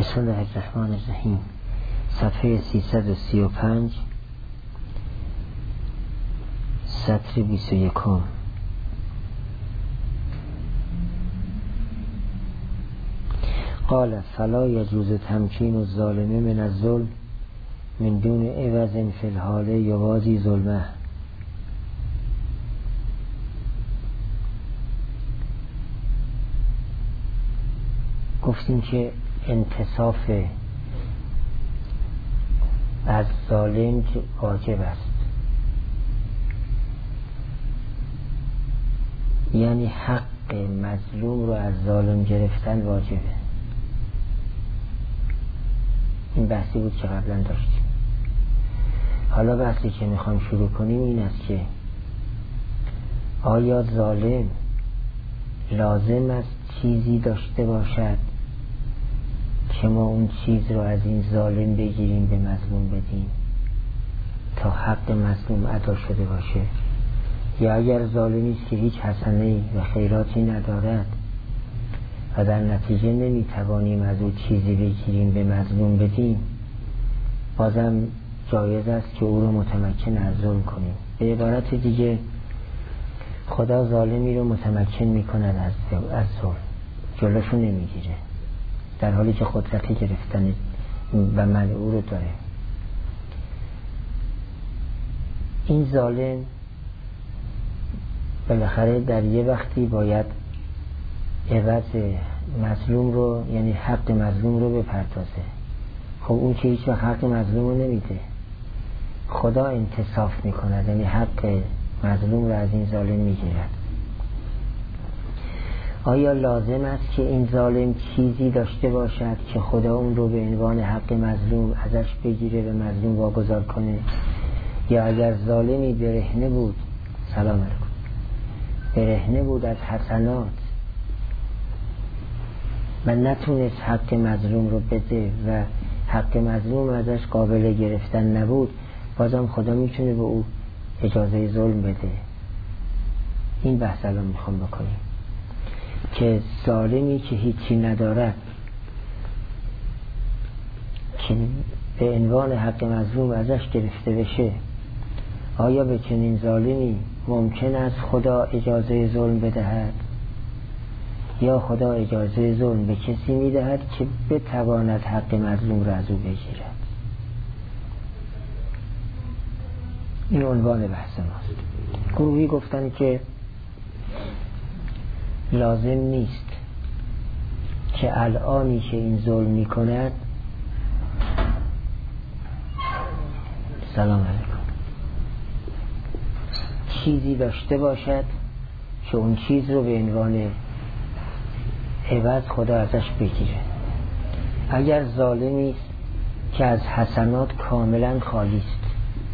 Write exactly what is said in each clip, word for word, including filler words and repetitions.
بسم الله الرحمن الرحیم. صفحه سیصد و سی و پنج، سطر بیست و یکم. قال فلا يجوز تمکین الظالم من الظلم من دون عوض فی الحال یوازی ظلمه. گفتیم که انتصاف از ظالم واجب است، یعنی حق مظلوم رو از ظالم گرفتن واجبه. این بحثی بود که قبلا داشتیم. حالا بحثی که میخوام شروع کنیم این است که آیا ظالم لازم است چیزی داشته باشد که ما اون چیز رو از این ظالم بگیریم به مظلوم بدیم تا حق مظلوم ادا شده باشه، یا اگر ظالمی است که هیچ حسنه‌ای و خیراتی ندارد و در نتیجه نمیتوانیم از او چیزی بگیریم به مظلوم بدیم، بازم جایز است که او رو متمکن از ظلم کنیم. به عبارت دیگه خدا ظالمی رو متمکن میکند از از ظلم، جلوشو نمیگیره، در حالی که قدرت گرفتن و منع او رو داره. این ظالم بالاخره در یه وقتی باید عوض مظلوم رو، یعنی حق مظلوم رو بپردازه. خب اون که هیچ وقت حق مظلوم رو نمیده، خدا انتصاف میکند، یعنی حق مظلوم رو از این ظالم میگیرد. آیا لازم است که این ظالم چیزی داشته باشد که خدا اون رو به عنوان حق مظلوم ازش بگیره و مظلوم واگذار کنه؟ یا اگر ظالمی برهنه بود سلام علیکم برهنه بود از حسنات و نتونست حق مظلوم رو بده و حق مظلوم ازش قابل گرفتن نبود، بازم خدا میتونه به او اجازه ظلم بده. این بحث الان میخوام بکنیم که ظالمی که هیچی ندارد که به عنوان حق مظلوم ازش گرفته بشه، آیا به چنین ظالمی ممکن است خدا اجازه ظلم بدهد؟ یا خدا اجازه ظلم به کسی میدهد که بتواند حق مظلوم را از او بگیرد؟ این عنوان بحث ماست. گروهی گفتن که لازم نیست که الانی که این ظلم می کند سلام علیکم چیزی داشته باشد که اون چیز رو به عنوان عوض خدا ازش بگیره. اگر ظالمی است که از حسنات کاملا خالی است،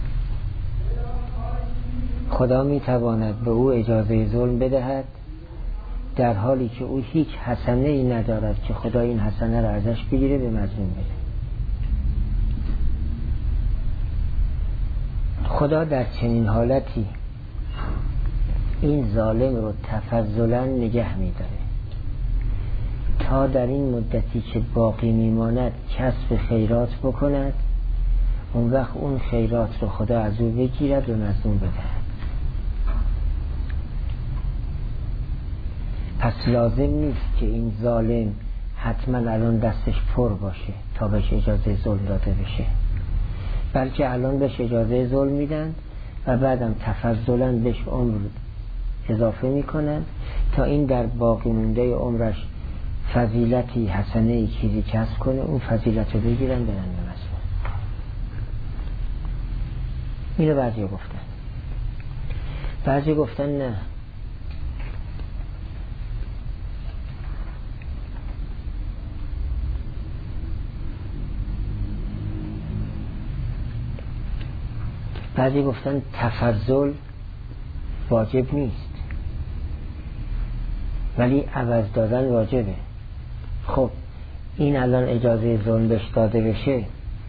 خدا می تواند به او اجازه ظلم بدهد در حالی که او هیچ حسنه ای ندارد که خدا این حسنه را ازش بگیره به مظلوم بده. خدا در چنین حالتی این ظالم رو تفضلا نگه می داره تا در این مدتی که باقی میماند کسب خیرات بکند، اون وقت اون خیرات رو خدا از او بگیرد و مظلوم بدهد. پس لازم نیست که این ظالم حتما الان دستش پر باشه تا بهش اجازه ظلم داده بشه، بلکه الان بهش اجازه ظلم میدن و بعدم تفضلا بهش عمر اضافه میکنن تا این در باقی مونده عمرش فضیلتی حسنه چیزی کسب کنه، اون فضیلت رو بگیرن بدن به مظلوم. اینو بعضی گفتن. بعضی گفتن نه، بعضی گفتن تفضل واجب نیست ولی عوض دادن واجبه. خب این الان اجازه ظلم بهش داده بشه،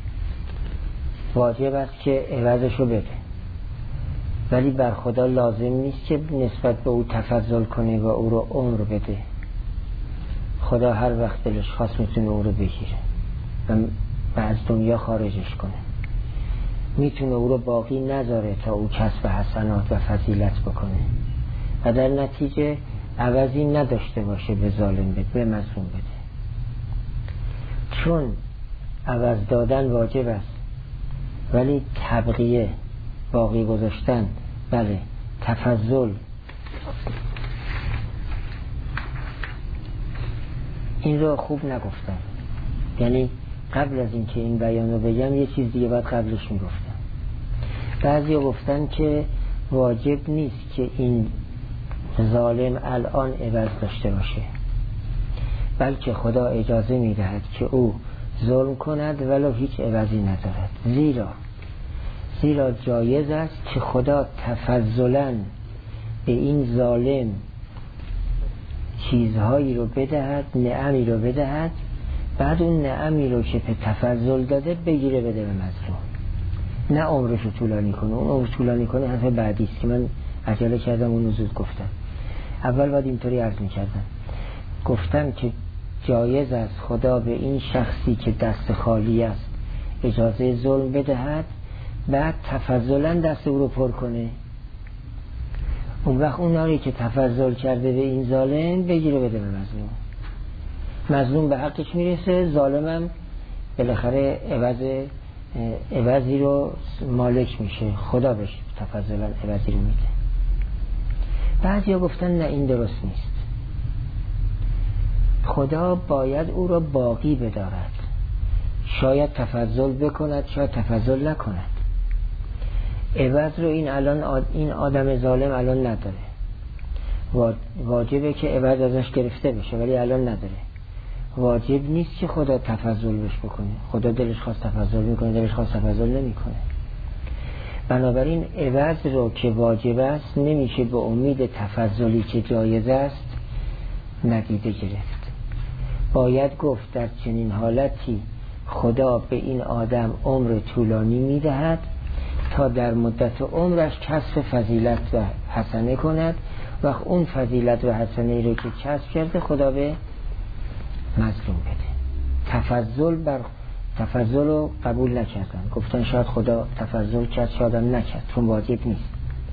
واجب است که عوضشو بده، ولی بر خدا لازم نیست که نسبت به او تفضل کنه و او رو عمر بده. خدا هر وقت دلش خواست میتونه او رو بگیره. و از دنیا خارجش کنه، میتونه او رو باقی نذاره تا او کسب حسنات و فضیلت بکنه و در نتیجه عوضی نداشته باشه به ظالم بده، به مظلوم بده. چون عوض دادن واجب است ولی تبقیه، باقی گذاشتن، بله تفضل، این رو خوب نگفتم. یعنی قبل از اینکه این بیان رو بگم یه چیز دیگه باید قبلش میگفتم. بعضی گفتن که واجب نیست که این ظالم الان عوض داشته باشه، بلکه خدا اجازه میدهد که او ظلم کند ولو هیچ عوضی ندارد. زیرا زیرا جایز است که خدا تفضلاً به این ظالم چیزهایی رو بدهد، نعمی رو بدهد، بعد اون نعمی رو که به تفضل داده بگیره بده به مظلوم، نه عمرش رو طولانی کنه. اون عمر طولانی کنه حرف بعدی است که من عجله کردم اون زود گفتم. اول باید اینطوری عرض می‌کردم، گفتم که جایز است خدا به این شخصی که دست خالی است اجازه ظلم بدهد، بعد تفضلاً دست او رو پر کنه. اون وقت اونایی که تفضل کرده به این ظالم بگیره بده به مظلوم. مظلوم به حقش میرسه، ظالمم بالاخره عوض عوضی رو مالک میشه، خدا بهش تفضلاً عوضی رو میده. بعضیا گفتن نه این درست نیست، خدا باید او را باقی بدارد، شاید تفضل بکند شاید تفضل نکند. عوض رو این الان این آدم ظالم الان نداره، واجبه که عوض ازش گرفته بشه ولی الان نداره. واجب نیست که خدا تفضل بش بکنه، خدا دلش خواست تفضل میکنه، دلش خواست تفضل نمیکنه. بنابراین عوض رو که واجب است نمیشه به امید تفضلی که جایز است ندیده گرفت. باید گفت در چنین حالتی خدا به این آدم عمر طولانی میدهد تا در مدت عمرش کسب فضیلت و حسنه کند و اون فضیلت و حسنه رو که کسب کرده خدا به مظلوم بده. تفضل بر تفضل رو قبول نکردن، گفتن شاید خدا تفضل کرد شاید هم نکرد چون واجب نیست،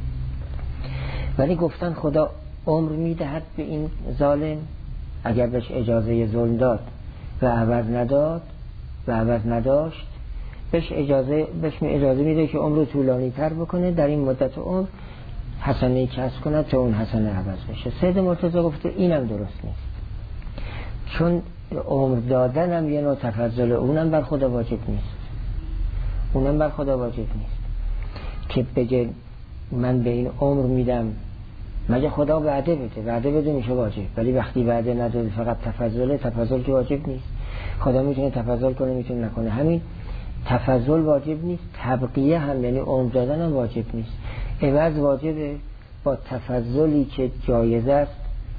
ولی گفتن خدا عمر میدهد به این ظالم اگر بهش اجازه ظلم داد و عوض نداد و عوض نداشت، بهش اجازه بهش اجازه میده که عمر رو طولانی تر بکنه، در این مدت عمر حسنه کسب کنه تا اون حسنه عوض بشه. سید مرتضی گفته اینم درست نیست، چون عمر دادن هم یه نوع تفضل، اونم بر خدا واجب نیست، اونم بر خدا واجب نیست که بگه من به این عمر میدم، مگه خدا وعده بده، وعده بده میشه واجب، ولی وقتی وعده نداره فقط تفضله، تفضل که واجب نیست. خدا میتونه تفضل کنه میتونه نکنه، همین تفضل واجب نیست، تبقیه هم یعنی عمر دادن هم واجب نیست. عوض واجبه، با تفضلی که جایز است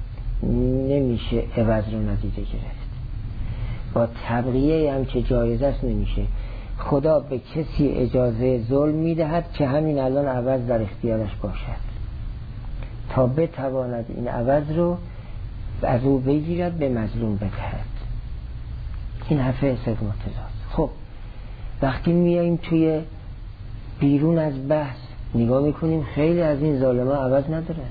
نمیشه عوض رو ندیده گرفت، با تبقیه هم که جایز است نمیشه. خدا به کسی اجازه ظلم میدهد که همین الان عوض در اختیارش باشد تا بتواند این عوض رو از او بگیرد به مظلوم بدهد. این حرف سید مرتضی. خب وقتی میاییم توی بیرون از بحث نگاه میکنیم خیلی از این ظالما عوض نداره،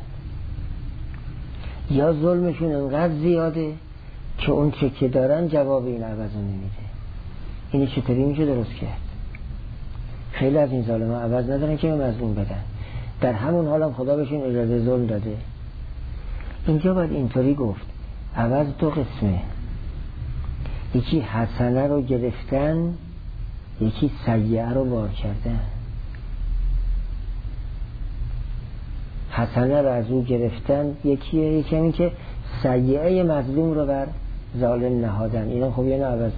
یا ظلمشون انقدر زیاده که اون چه که دارن جواب این عوض رو نمیده. اینی چطوری میشه درست کرد؟ خیلی از این ظالما عوض ندارن که به مظلوم بدن، در همون حال هم خدا بهشون اجازه ظلم داده. اینجا باید اینطوری گفت عوض دو قسمه، یکی حسنه رو گرفتن، یکی سیئه رو بار کردن. حسنه رو از او گرفتن یکیه، یکی همین که سیئه مظلوم رو بر ظالم نهادن. اینا خب یه نه عوضه.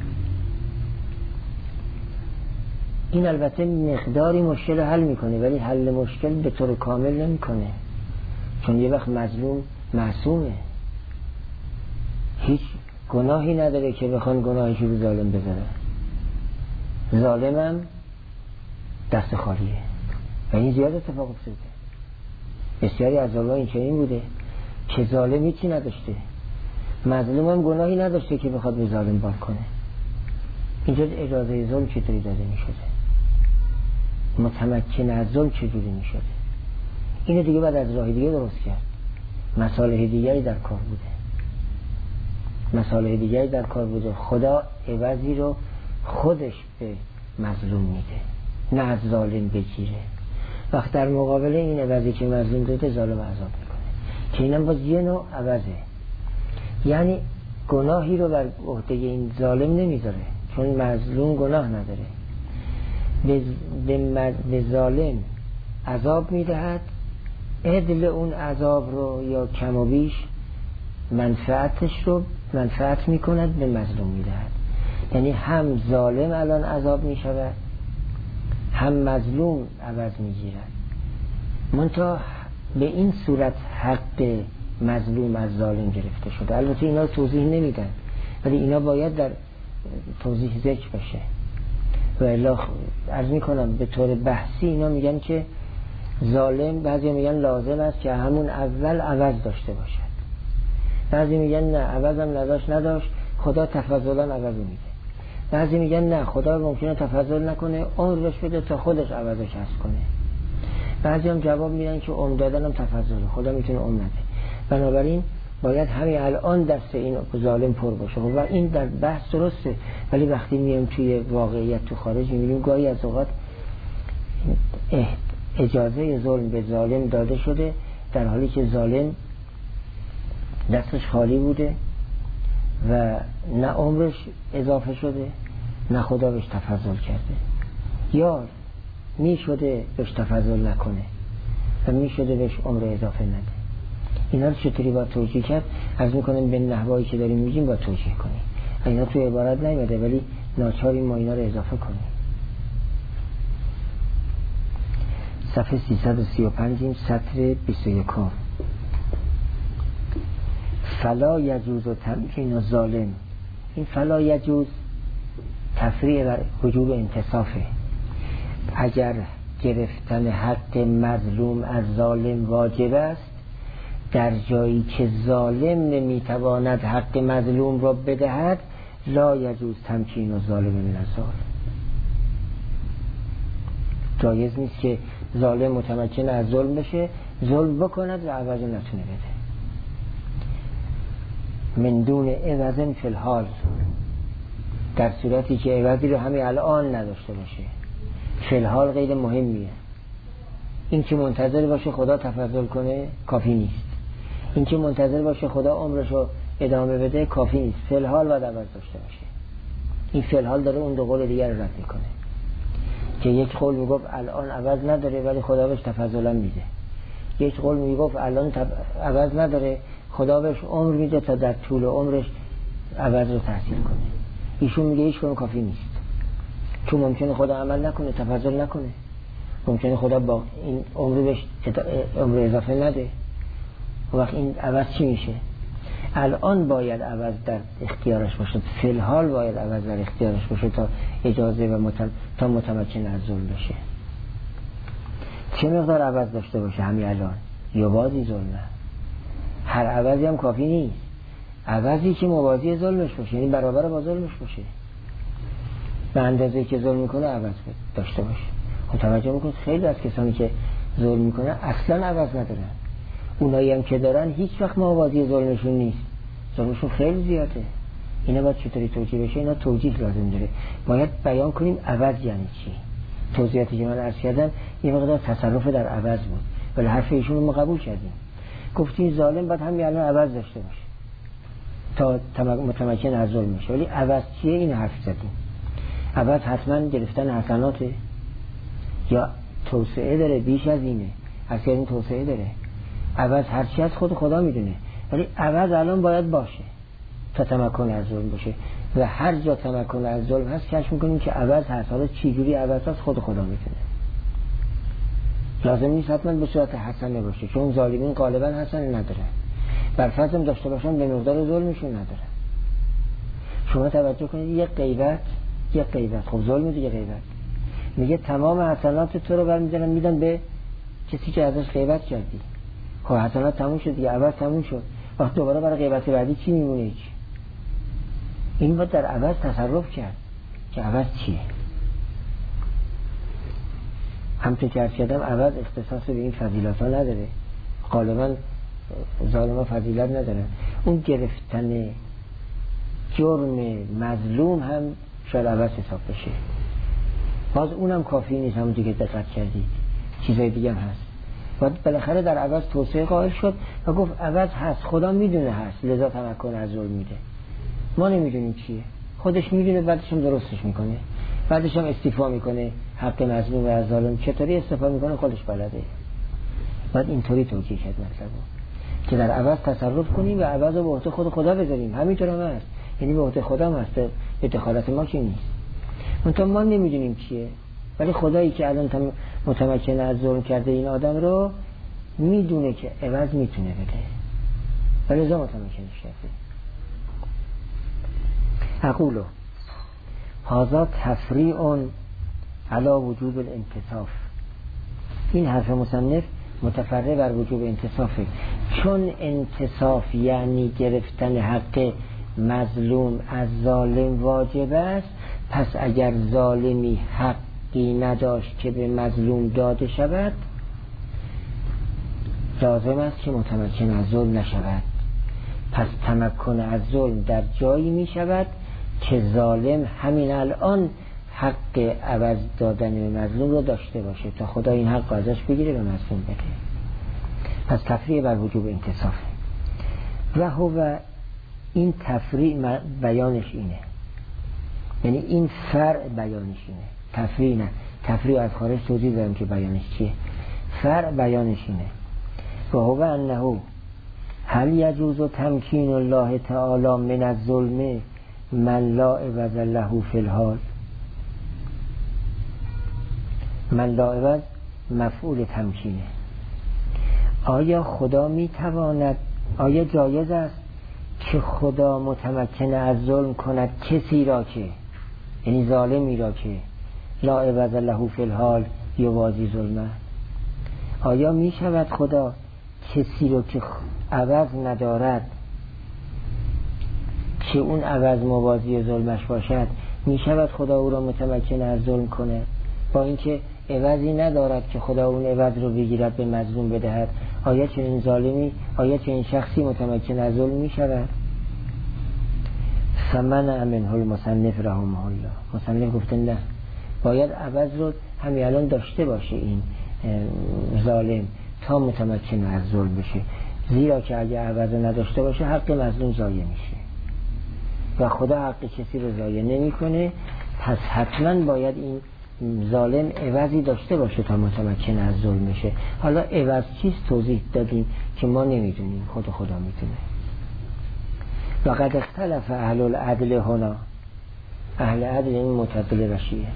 این البته مقداری مشکل حل میکنه ولی حل مشکل به طور کامل نمیکنه، چون یه وقت مظلوم معصومه، هیچ گناهی نداره که بخوان گناهی رو ظالم بزنن. ظالمم دست خالیه و این زیاد اتفاق افتاده. بسیاری از ظالمان این چنین بوده که ظالم هیچی نداشته، مظلومم گناهی نداشته که بخواد به ظالم بار کنه. اینجا اجازه ظلم چطوری داده می شده؟ متمکن از ظلم چجوری می شده؟ اینو دیگه بعد از راه دیگه درست کرد. مصالح دیگری در کار بوده، مصالح دیگری در کار بوده. خدا عوضی رو خودش به مظلوم میده، نه از ظالم بگیره. وقت در مقابل این عوضی که مظلوم داده ظالم عذاب میکنه، که اینم باز یه نوع عوضه. یعنی گناهی رو بر عهده این ظالم نمیذاره، چون مظلوم گناه نداره. به, به, به ظالم عذاب میدهد، عدل اون عذاب رو یا کم و بیش منفعتش رو منفعت میکند به مظلوم میدهد. یعنی هم ظالم الان عذاب میشود، هم مظلوم عوض میگیرد. منتها به این صورت حق مظلوم از ظالم گرفته شده. البته اینا توضیح نمیدن، ولی اینا باید در توضیح ذکر بشه. و الا عرض میکنم به طور بحثی اینا میگن که ظالم، بعضی میگن لازم است که همون اول عوض داشته باشد، بعضی میگن نه عوض هم نداشت نداشت خدا تفضلا عوض میده، بعضی میگن نه خدا ممکنه تفضل نکنه عمرش بده تا خودش عوض کسب کنه، بعضی هم جواب میدن که عمر دادن هم تفضله، خدا میتونه عمر نده. بنابراین باید همین الان دست این ظالم پر باشه. و این در بحث درسته، ولی وقتی میایم توی واقعیت تو خارج میبینیم گاهی از اوقات اجازه ظلم به ظالم داده شده در حالی که ظالم دستش خالی بوده و نه عمرش اضافه شده نه خدا بهش تفضل کرده، یا می شده بهش تفضل نکنه و می شده بهش عمر اضافه نده. اینا رو چطوری باید توجیه کرد؟ از میکنم به نحوایی که داریم میگیم باید توجیه کنیم. اینا توی عبارت نیمده، ولی ناچاری ما اینا رو اضافه کنیم. صفحه سیصد و سی و پنج سطر بیست و یک. فلا یجوز و تمکین و ظالم. این فلا یجوز تفریع بر وجوب انتصافه. اگر گرفتن حق مظلوم از ظالم واجب است، در جایی که ظالم نمیتواند حق مظلوم را بدهد لا یجوز تمکین و ظالم من الظالم. جایز نیست که ظالم متمکن از ظلم بشه، ظلم بکند و عوض نتونه بده. من دون عوض فی الحال، در صورتی که عوضی رو همین الان نداشته باشه. فی الحال غیر مهمیه. این که منتظر باشه خدا تفضل کنه کافی نیست، این که منتظر باشه خدا عمرش رو ادامه بده کافی نیست. فی الحال باید عوض داشته باشه. این فی الحال داره اون دو قول دیگر رو رد میکنه که یک قول میگفت الان عوض نداره ولی خدا بهش تفضلا میده، یک قول میگفت الان تب... عوض نداره خدا بهش عمر میده تا در طول عمرش عوض رو تحصیل کنه. ایشون میگه هیچ کنه کافی نیست، چون ممکنه خدا عمل نکنه تفضل نکنه، ممکنه خدا با این عمر بهش عمر اضافه نده. و وقت این عوض چی میشه؟ الان باید عوض در اختیارش باشه، فی الحال باید عوض در اختیارش باشه تا اجازه و متم... تا متمکن از ظلم بشه. چه مقدار عوض داشته باشه همین الان؟ یا بازی ظلمه. هر عوضی هم کافی نیست، عوضی که موازی ظلمش باشه، یعنی برابر با ظلمش باشه، به اندازه که ظلم میکنه عوض داشته باشه. خب توجه میکنید خیلی از کسانی که ظلم میکنه اصلا عوض ندارن، اونایی هم که دارن هیچ وقت موازی ظلمشون نیست، ظلمشون خیلی زیاده. اینا باید چطوری توجیه بشه؟ اینا توجیه لازم داره. باید بیان کنیم عوض یعنی چی. توضیحاتی که من عرض کردم یه مقدار تصرف در عوض بود، ولی حرف ایشون رو ما قبول کردیم. گفتیم ظالم باید همین الان عوض داشته باشه تا متمکن از ظلم بشه، ولی عوض چیه؟ این حرف زدیم. عوض حتما گرفتن حسناته یا توسعه داره، بیش از اینه، اصلا این توسعه داره. عوض هرچی از خود خدا میدونه، ولی عوض الان باید باشه تا تمکن از ظلم باشه. و هر جا تمکن از ظلم هست کشف میکنیم که عوض هست. حالا چی جوری عوض هست خود خدا میدونه. لازم نیست حتما به صورت حسنه باشه، چون ظالمین غالبا حسنه ندارن، بر فرض هم داشته باشن به مقدار ظلمشون ندارن. شما توجه کنید یک غیبت یک غیبت خب ظلم دیگه غیبت میگه تمام حسنات تو رو برمی‌دارن میدن به کسی که ازش غیبت کردی. خب حسنات تموم شد دیگه، عوض تموم شد، وقت دوباره برای غیبت بعدی چی میمونه؟ هیچ. این باید در عوض تصرف کرد که عوض چیه. همطور که عرض کردم عوض اختصاص به این فضیلت ها نداره، غالبا ظالم ها فضیلت ندارن. اون گرفتن جرم مظلوم هم شاید عوض حساب بشه، باز اونم کافی نیست. همون دیگه دقت کردید چیزای دیگه هم هست. باید بالاخره در عوض توسعه قائل شد و گفت عوض هست، خدا میدونه هست، لذا تمکن از ظلم میده. ما نمیدونیم چیه، خودش میدونه، بعدش هم درستش میکنه، بعدش هم استیفا میکنه. حق مظلوم و از ظالم چطوری استفاده میکنه خودش بلده. باید اینطوری توجیه کرد مطلبو که در عوض تصرف کنیم و عوض رو به عهده خود خدا بذاریم. همینطور هم هست، یعنی به عهده خدا هم هست، به دخالت ما که نیست. منتها ما نمیدونیم چیه، ولی خدایی که الان متمکن از ظلم کرده این آدم رو میدونه که عوض میتونه بده، ولی ازا متمکنش کرده. اقولو هذا تفریع علی وجوب الانتصاف. این حرف مصنف متفرع بر وجوب انتصافه، چون انتصاف یعنی گرفتن حق مظلوم از ظالم واجب است، پس اگر ظالمی حقی نداشت که به مظلوم داده شود، لازم است که متمکن از ظلم نشود. پس تمکن از ظلم در جایی می شود که ظالم همین الان حق عوض دادن به مظلوم رو داشته باشه تا خدا این حق ازش بگیره به مظلوم بده. پس تفریع بر وجوب انتصافه. و هو این تفریع بیانش اینه، یعنی این فرع بیانش اینه، تفریع نه، تفریع از خارج توضیح دارم که بیانش چیه. فرع بیانش اینه و هو انه هل یجوز تمکین الله تعالی من الظلم من لا عوض له فی الحال. من لا عوض مفعول تمکینه. آیا خدا میتواند، آیا جایز است که خدا متمکن از ظلم کند کسی را که، یعنی ظالمی را که لا عوض له فی الحال یوازی ظلمه؟ آیا می شود خدا کسی رو که عوض ندارد که اون عوض موازی ظلمش باشد، می شود خدا او را متمکن از ظلم کنه با اینکه عوضی ندارد که خدا اون عوض رو بگیرد به مظلوم بدهد؟ آیا چنین ظالمی، آیا چنین شخصی متمکن از ظلم می شود؟ فمنع منه المصنف رحمه الله. مصنف گفته نه، باید عوض رو همین الان داشته باشه این ظالم تا متمکن از ظلم بشه، زیرا که اگه عوض نداشته باشه حق مظلوم ضایع میشه و خدا حق کسی رو ضایع نمیکنه. پس حتما باید این ظالم عوضی داشته باشه تا متمکن از ظلم بشه. حالا عوض چیست توضیح دادیم که ما نمیدونیم، خود خدا میدونه. و قد اختلف اهل العدل هنا. اهل عدل این معتزله و شیعه.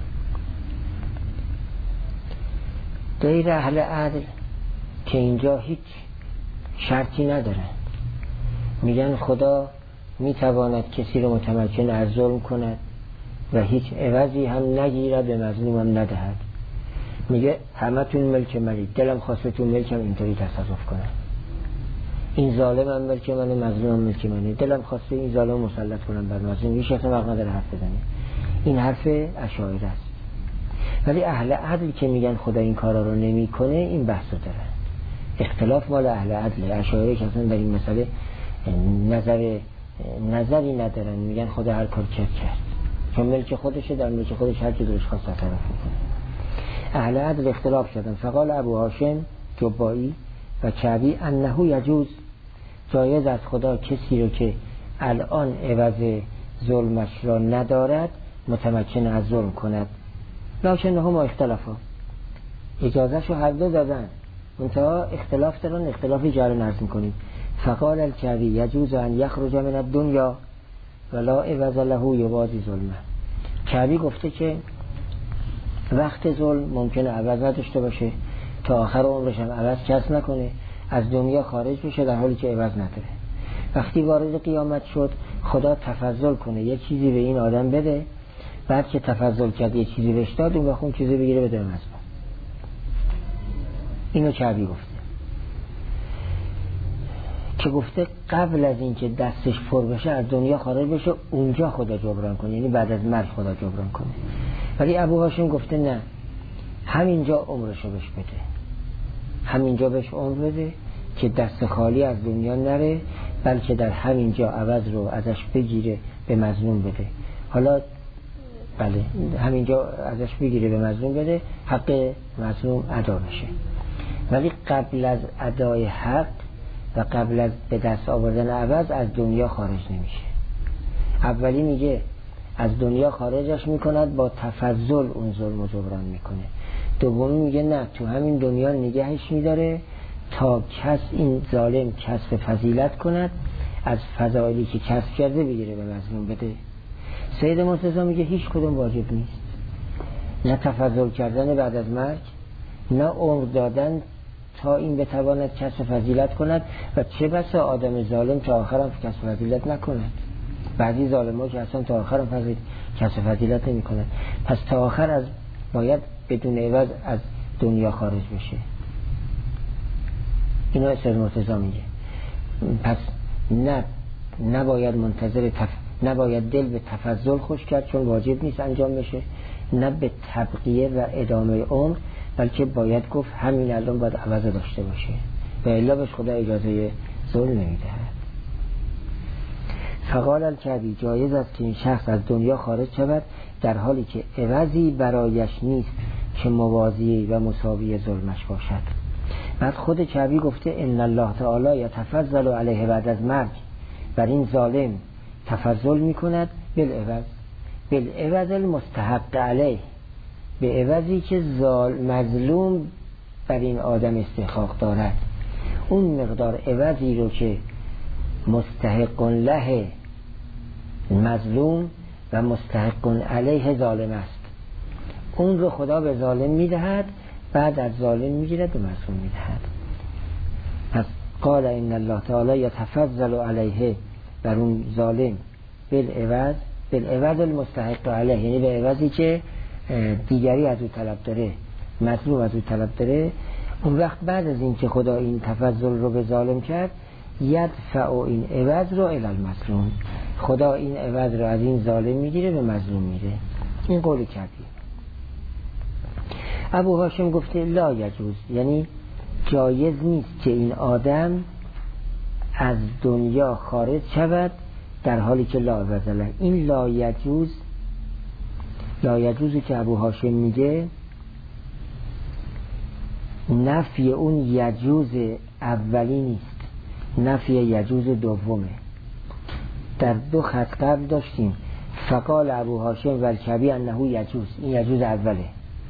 غیر اهل عدل که اینجا هیچ شرطی ندارن، میگن خدا میتواند کسی رو متمکن از ظلم کند و هیچ عوضی هم نگیرد به مظلوم هم ندهد. میگه همتون ملک منید، دلم خواستتون ملکم اینطوری تصرف کنم، این ظالم هم ملک منه، مظلوم هم ملک منه، دلم خواسته این ظالم مسلط کنم بر مظلوم، هیچ کس حق نداره حرف بزنه. این حرف اشاعره است. ولی اهل عدل که میگن خدا این کارا رو نمیکنه، این بحثو دارن. اختلاف مال اهل عدل. اشاعره که اصلا در این مسئله نظر نظری ندارن، میگن خدا هر کار کرد کرد، چون ملک خودشه، در ملک خودش هر کی دلش خواست تصرف میکنه. اهل عدل اختلاف شدن. فقال ابو هاشم جبایی و کعبی انه یجوز، جایز از خدا کسی رو که الان عوض ظلمش را ندارد متمکن از ظلم کند. لکن هما اختلافا، اجازه شو هر دو دادن، منتها اختلاف دارن، اختلافی جاری نرز میکنیم. فقال الکعبی یجوز ان یخرج من الدنیا ولا عوض له یوازی ظلمه. کعبی گفته که وقت ظلم ممکنه عوض نداشته باشه، تا آخر عمرش هم عوض کس نکنه، از دنیا خارج بشه در حالی که عوض نداره. وقتی وارد قیامت شد خدا تفضل کنه یه چیزی به این آدم بده، بعد که تفضل کرد یه چیزی بهش داد، اون وقت اون چیزی بگیره بده مظلوم. اینو کعبی گفته. که گفته قبل از این که دستش پر بشه از دنیا خارج بشه اونجا خدا جبران کنه، یعنی بعد از مرگ خدا جبران کنه. ولی ابو هاشم گفته نه، همینجا عمرشو بهش بده، همینجا بهش عمر بده که دست خالی از دنیا نره، بلکه در همینجا عوض رو ازش بگیره به مظلوم بده. حالا بله همینجا ازش بگیره به مظلوم بده، حق مظلوم ادا بشه. ولی قبل از ادای حق و قبل از به دست آوردن عوض از دنیا خارج نمیشه. اولی میگه از دنیا خارجش میکند، با تفضل اون ظلم و جبران میکنه. دومی میگه نه، تو همین دنیا نگهش میداره تا کس این ظالم کسب فضیلت کند، از فضائلی که کسب کرده بگیره به مظلوم بده. سید مرتضی میگه هیچ کدوم واجب نیست، نه تفضل کردن بعد از مرگ، نه عمر دادن تا این بتواند کسب فضیلت کند، و چه بسا آدم ظالم تا آخرم کسب فضیلت نکند. بعضی ظالم ها که اصلا تا آخرم فضیلت کسب فضیلت نمی کند. پس تا آخر از باید بدون عوض از دنیا خارج بشه. اینا سید مرتضی میگه. پس نه نباید منتظر تف... نباید دل به تفضل خوش کرد چون واجب نیست انجام بشه، نه به تبقیه و ادامه عمر، بلکه باید گفت همین الان باید عوض داشته باشه و الا بهش خدا اجازه ظلم نمیدهد. فقال الکعبی جایز است که این شخص از دنیا خارج شود در حالی که عوضی برایش نیست که موازی و مساوی ظلمش باشد. بعد خود کعبی گفته ان الله تعالی یتفضل علیه بعد از مرگ، بر این ظالم تفضل میکند بالعوض بالعوض المستحق علیه، به عوضی که مظلوم بر این آدم استحقاق دارد. اون مقدار عوضی رو که مستحق له مظلوم و مستحق علیه ظالم است، اون رو خدا به ظالم میدهد، بعد از ظالم میگیرد و مظلوم میدهد. پس قال ان الله تعالی یتفضل علیه، بر اون ظالم بالعوض بالعوض المستحق علیه، یعنی به عوضی که دیگری از او طلب داره، مظلوم از او طلب داره. اون وقت بعد از این که خدا این تفضل رو به ظالم کرد، یدفع این عوض رو الی المظلوم، خدا این عوض رو از این ظالم میگیره به مظلوم میده. این قولی کردی. ابو هاشم گفته لا یجوز، یعنی جایز نیست که این آدم از دنیا خارج شود در حالی که لا عوض له. این لا یجوز، لا یجوزی که ابو هاشم میگه نفی اون یجوز اولی نیست، نفی یجوز دومه. در دو خط قبل داشتیم فقال ابو هاشم و الکعبی انه یجوز، این یجوز اوله.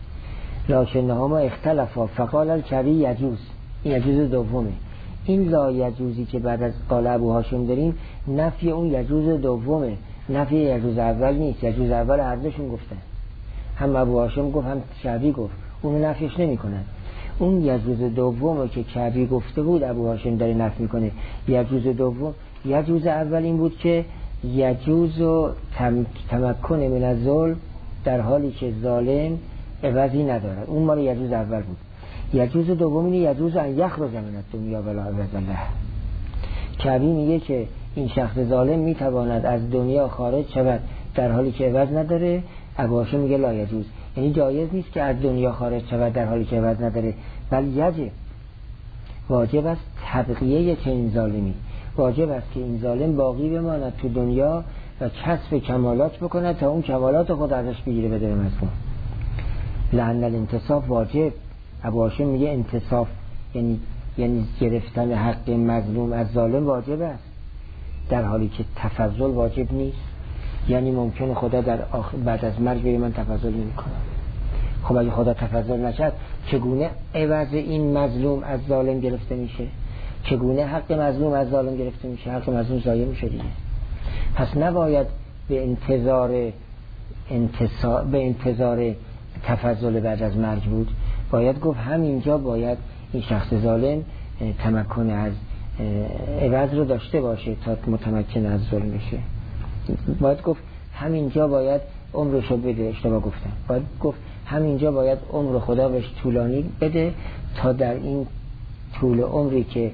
لکنهما اختلفا فقال الکعبی یجوز، این یجوز دومه. این لا یجوزی که بعد از قال ابو هاشم داریم نفی اون یجوز دومه، نفی یجوز اول نیست. یجوز اول هر دوشون گفتن، هم ابو هاشم گفت هم کعبی گفت، اون نفیش نمی کنن. اون یجوز دومه که کعبی گفته بود ابو هاشم داره نفی میکنه. یجوز دوم، یجوز اول این بود که یجوز و تم... تمکن من از ظلم در حالی که ظالم عوضی ندارد، اون مال یجوز اول بود. یجوز دوم اینه یجوز ان یخرج من الدنیا ولا عوض له. کعبی میگه که این شخص ظالم میتواند از دنیا خارج شود در حالی که عوض نداره. ابو هاشم میگه لا یجوز، یعنی جایز نیست که از دنیا خارج شود در حالی که عوض نداره، بل یجب، واجب است تبقیه که این ظالمی، واجب است که این ظالم باقی بماند تو دنیا و کسب کمالات بکنه تا اون کمالات خود ازش بگیره بده به مظلوم. لأن الانتصاف واجب. ابو هاشم میگه انتصاف یعنی یعنی گرفتن حق مظلوم از ظالم واجب است، در حالی که تفضل واجب نیست. یعنی ممکنه خدا در آخر بعد از مرگ بگه من تفضل نمی کنم. خب اگه خدا تفضل نکرد چگونه عوض این مظلوم از ظالم گرفته میشه؟ چگونه حق مظلوم از ظالم گرفته میشه؟ حق مظلوم ضایع میشه دیگه. پس نباید به انتظار انتصار به انتظار تفضل بعد از مرگ بود، باید گفت همینجا باید این شخص ظالم تمکن از عوض رو داشته باشه تا متمکن از ظلم بشه. باید گفت همینجا باید عمرشو بده، اشتباه گفتم، باید گفت همینجا باید عمر خدا بهش طولانی بده تا در این طول عمری که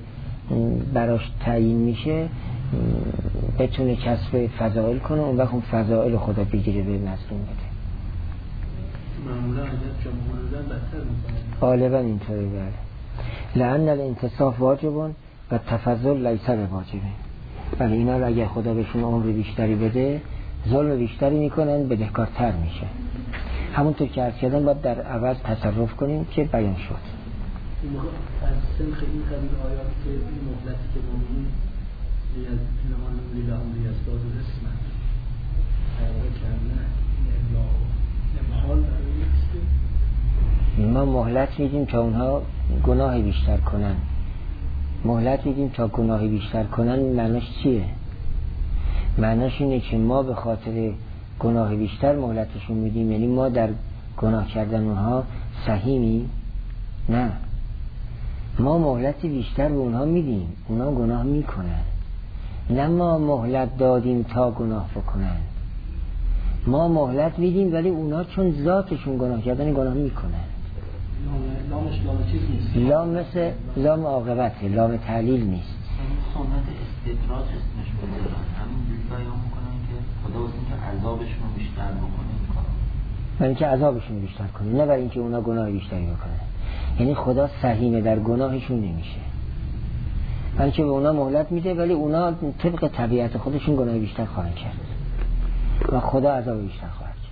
براش تعیین میشه بتونه کسب فضائل کنه، اون وقت اون فضائل خدا بگیره به مظلوم بده. معمولا اگر جمهور بودن بدتر میکنه. غالبا اینطوری بله. لأن الانتصاف واجبون و تفضل لیس بواجبه. ولی اینا رو اگر خدا بهشون عمر بیشتری بده ظلم بیشتری میکنن، بدهکارتر میشه. همونطور که عرض کردم باید در عوض تصرف کنیم که بیان شد. این موقع از سنخ این قبیل آیات که این مهلتی که مومنی لیز اینما نوری لهم لیزداد رسمن در واقع کرنه امحال برای نیسته. ما مهلت میدیم تا اونها گناه بیشتر کنن. مهلت میدیم تا گناه بیشتر کنن معناش چیه؟ معناش اینه که ما به خاطر گناه بیشتر مهلتشون میدیم، یعنی ما در گناه کردن اونها سهیمی؟ نه، ما مهلت بیشتر به اونها میدیم، اونها گناه میکنن. نه ما مهلت دادیم تا گناه بکنن، ما مهلت میدیم ولی اونها چون ذاتشون گناه کردن گناه میکنن. لامش لام چیز نیست، لام مثل لام عاقبته، لام تعلیل نیست. سنت استدراج اسمش بذارن، همین جوری بیان میکنن که خدا واسه اینکه عذابشون رو بیشتر بکنه این کارو، برای اینکه عذابشون رو بیشتر کنه، نه برای اینکه اونا گناه بیشتری بکنن. یعنی خدا سهیم در گناهشون نمیشه، برای اینکه به اونا مهلت میده ولی اونا طبق طبیعت خودشون گناه بیشتر خواهند کرد و خدا عذاب بیشتر خواهد کرد.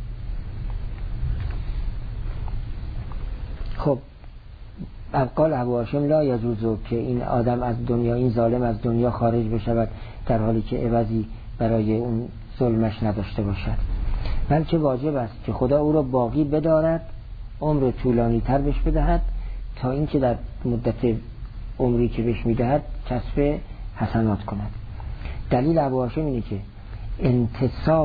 خب قال ابو هاشم لا یجوزو که این آدم از دنیا، این ظالم از دنیا خارج بشود در حالی که عوضی برای اون ظلمش نداشته باشد، بلکه واجب است که خدا او را باقی بدارد، عمر طولانی تر بهش بدهد تا اینکه در مدت عمری که بهش میدهد کسب حسنات کند. دلیل ابو هاشم اینه که انتصاف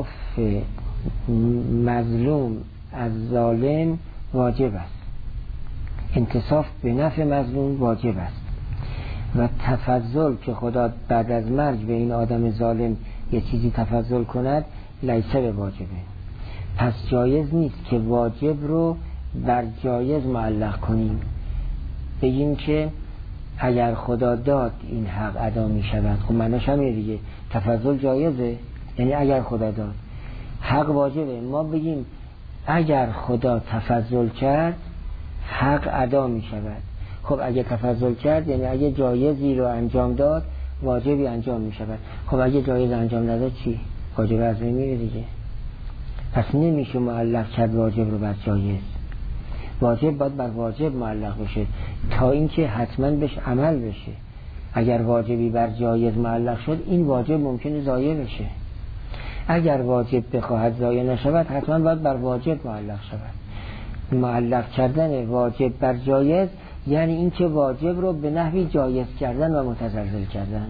مظلوم از ظالم واجب است، انتصاف به نفع مظلوم واجب است و تفضل که خدا بعد از مرگ به این آدم ظالم یه چیزی تفضل کند لیسه به واجبه. پس جایز نیست که واجب رو بر جایز معلق کنیم، بگیم که اگر خدا داد این حق ادا می شود. خب معناش همینه دیگه، تفضل جایزه یعنی اگر خدا داد حق واجبه. ما بگیم اگر خدا تفضل کرد حق ادا می شود. خب اگه تفضل کرد یعنی اگه جایزی رو انجام داد واجبی انجام می شود. خب اگه جایز انجام نداد چی؟ واجب از بین میره دیگه. پس نمیشه معلق کرد واجب رو بر جایز. واجب باید بر واجب معلق بشه تا اینکه حتما بهش عمل بشه. اگر واجبی بر جایز معلق شد این واجب ممکنه ضایع بشه. اگر واجب بخواهد ضایع نشود حتما باید بر واجب معلق شود. معلق کردن واجب بر جایز یعنی اینکه واجب رو به نحوی جایز کردن و متزلزل کردن.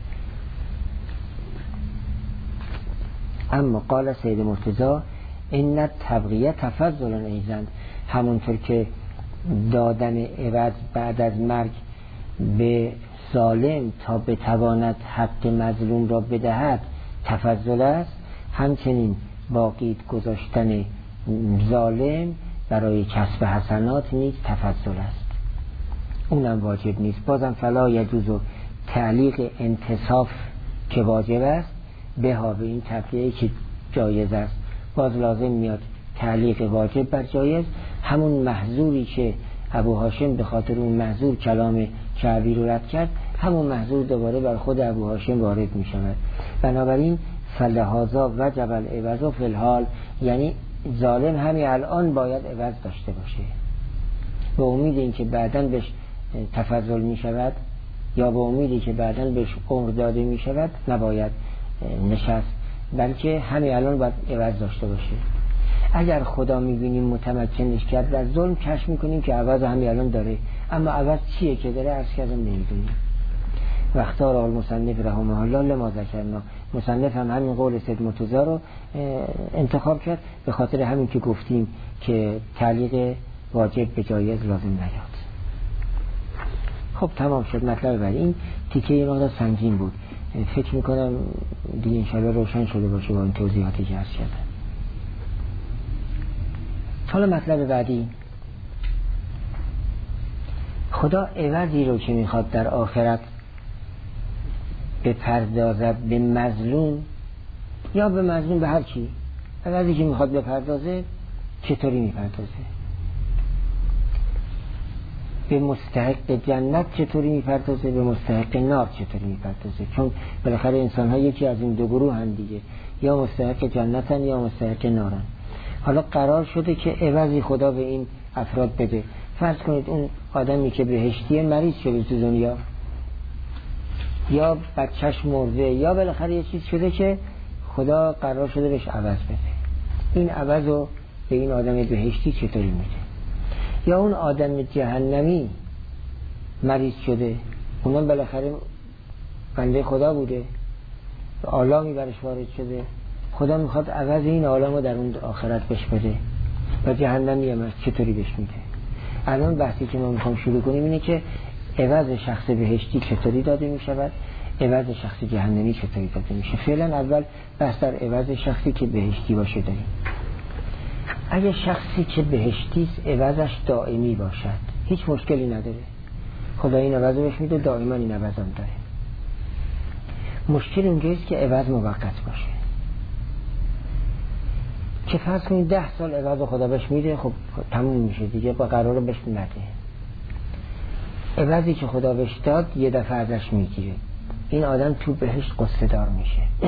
اما قال سید مرتضی این تبقیه تفضل ایزن، همونطور که دادن عوض بعد از مرگ به ظالم تا بتواند حق مظلوم را بدهد تفضل است، همچنین باقی گذاشتن ظالم برای کسب حسنات نیز تفضل است، اونم واجب نیست. بازم فلا یجوز تعلیق انتصاف که واجب است به ها به این تفریعی که جایز است. باز لازم میاد تعلیق واجب بر جایز، همون محظوری که ابو هاشم به خاطر اون محظور کلام شعبی رو رد کرد، همون محظور دوباره بر خود ابو هاشم وارد می شود. بنابراین فلهذا وجب العوض فی الحال، یعنی ظالم همین الان باید عوض داشته باشه به امید اینکه بعداً بهش تفضل می شود یا به امیدی که بعداً بهش عمر داده می شود نباید نشست، بلکه همین الان باید عوض داشته باشه. اگر خدا میبینیم متمکنش کرد از ظلم، کشف میکنیم که عوض همین الان داره، اما عوض چیه که داره عرض کردم نمیدونیم. و اختار المصنف رحمه الله لما ذکرنا، مصنف هم همین قول سید مرتضی رو انتخاب کرد به خاطر همین که گفتیم که تعلیق واجب به جایز لازم نیاد. خب تمام شد مطلب بعد. این تیکه یه مقدار سنگین بود، فکر میکنم دیگه انشاءالله روشن شده باشه با این توضیحاتی که عرض کردم. حالا مطلب بعدی، خدا عوضی رو که میخواد در آخرت بپردازد به مظلوم یا به مظلوم به هر کی، عوضی که میخواد بپردازه چطوری میپردازه؟ به مستحق جنت چطوری میپردازه؟ به مستحق نار چطوری میپردازه؟ چون بالاخره انسان ها یکی از این دو گروه هم دیگه، یا مستحق جنتن یا مستحق نارن. حالا قرار شده که عوضی خدا به این افراد بده. فرض کنید اون آدمی که بهشتیه مریض شده تو دنیا، یا بچهش مرده، یا بالاخره یه چیز شده که خدا قرار شده بهش عوض بده. این عوض رو به این آدم بهشتی چطوری میده؟ یا اون آدم جهنمی مریض شده، اونم بالاخره بنده خدا بوده، عالمی برش وارد شده، خدا میخواد عوض این عالم رو در اون آخرت بهش بده و جهنمی هم چطوری بهش میده. الان بحثی که ما میخوام شروع کنیم اینه که عوض شخص بهشتی چطوری داده میشود، عوض شخص جهنمی چطوری داده میشه. فعلا اول بحث در عوض شخصی که بهشتی باشه داریم. اگه شخصی که بهشتی است عوضش دائمی باشد هیچ مشکلی نداره، خدا این عوض بهش میده، دائما این عوض هم داره. مشکل اونجاییست که عوض موقت باشه، که فرض کنید ده سال عوض خدا بهش میده، خب تموم میشه دیگه، با قرار بهش نده. عوضی که خدا بهش داد یه دفعه ازش میگیره، این آدم تو بهشت قصه دار میشه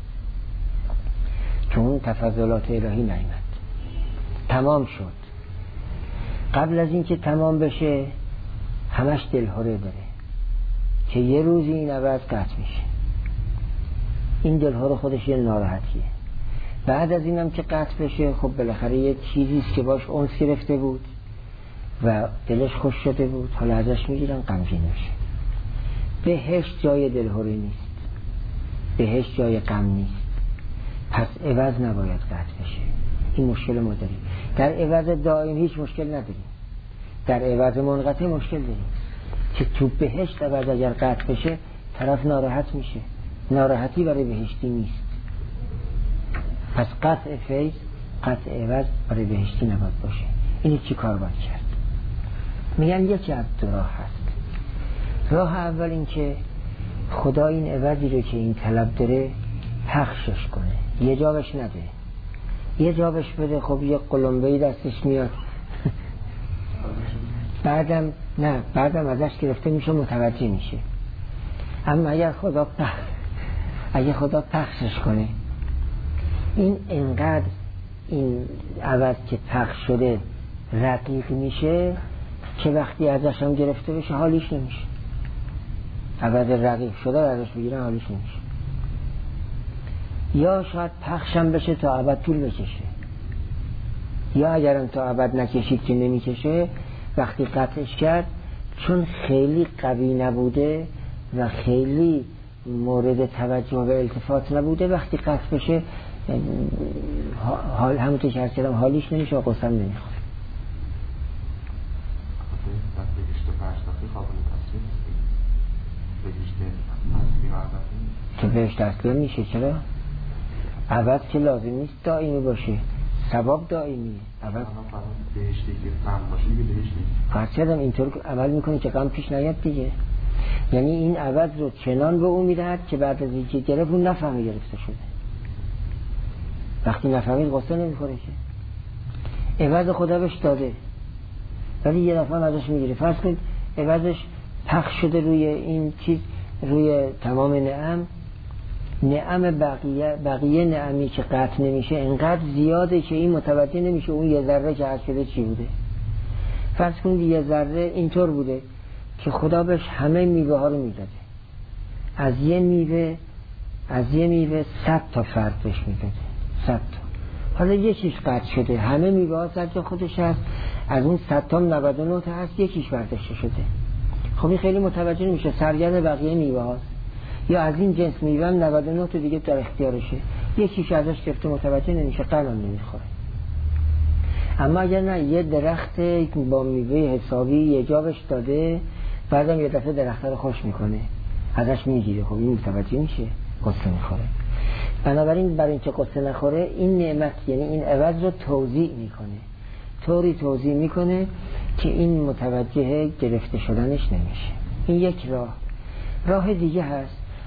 چون تفضلات الهی نیامد، تمام شد. قبل از این که تمام بشه همش دلهوره داره که یه روزی این عوض قطع میشه. این دلهوره خودش یه ناراحتیه. بعد از اینم که قطع بشه خب بالاخره یه چیزیست که باش انس گرفته بود و دلش خوش شده بود، حالا ازش میگیرن غمگین میشه. بهشت جای دلهوره نیست، بهشت جای غم نیست، پس عوض نباید قطع بشه. این مشکل ما داریم. در عوض دائم هیچ مشکل نداریم، در عوض منقطع مشکل داریم که تو بهشت عوض اگر قطع بشه طرف ناراحت میشه. ناراحتی برای بهشتی نیست. پس قطع فیض، قطع عوض برای بهشتی نباید باشه. اینی چی کار باید کرد؟ میگن یکی از دو راه هست. راه اول این که خدا این عوضی رو که این طلب داره پخشش کنه، یه جا بهش نده، یه جا بهش بده، خب یه قلمبه‌ای دستش میاد بعدم نه بعدم ازش گرفته میشه، متوجه میشه. اما اگر خدا پخ اگر خدا پخشش کنه، این انقدر این عوض که پخش شده رقیق میشه که وقتی ازش هم گرفته بشه حالیش نمیشه. عوض رقیق شده ازش بگیرن حالیش نمیشه. یا شاید پخشم بشه تا ابد طول بکشه، یا اگرم تا ابد نکشید که نمیکشه، وقتی قطعش کرد چون خیلی قوی نبوده و خیلی مورد توجه و التفات نبوده، وقتی قطع بشه حال همونطور که هست کردم حالیش نمیشه و قسم نمیخواه. که بهش تسلیم میشه. چرا؟ عوض که لازم نیست دائمی باشه، ثواب دائمی. عوض بهشتی که غم باشه دیگه بهش نیست. فرض کردم اینطور عمل میکنه که غم پیش نیاد دیگه. یعنی این عوض رو چنان به اون میدهد که بعد از اینکه گرفت اون نفهمه گرفته شده. وقتی نفهمید غصه نمیخوره که عوض خدا بهش داده ولی یه دفعه ازش میگیره. فرض کنید عوضش پخش شده روی این چیز، روی تمام نعم، نعم بقیه بقیه نعمی که قطع نمیشه انقدر زیاده که این متوجه نمیشه اون یه ذره که هست شده چی بوده. فرض کنید یه ذره اینطور بوده که خدا بهش همه میوه ها رو میداده، از یه میوه از یه میوه صد تا فرد بهش میداده، صد تا. حالا یکیش قطع شده، همه میوه ها صد تا خودش هست، از اون صد تا نود و نه تا هست یکیش برداشته شده. خب این خیلی متوجه نمیشه، سرگرد بقیه میوه هاست. یا از این جنس میوه هم نود و نه تا دیگه در اختیارشه، یکیش ازش گرفته متوجه نمیشه، قلم نمیخوره. اما اگر نه یه درخت با میوه حسابی یه جا بهش داده، بعدم یه دفعه درخت رو خوش میکنه ازش میگیره، خب این متوجه میشه قصه میخوره. بنابراین برای اینکه قصه نخوره این نعمت یعنی این عوض رو توزیع میکنه، طوری توزیع میکنه که این متوجه گرفته شدنش نمیشه. این یک راه. راه دیگه هست،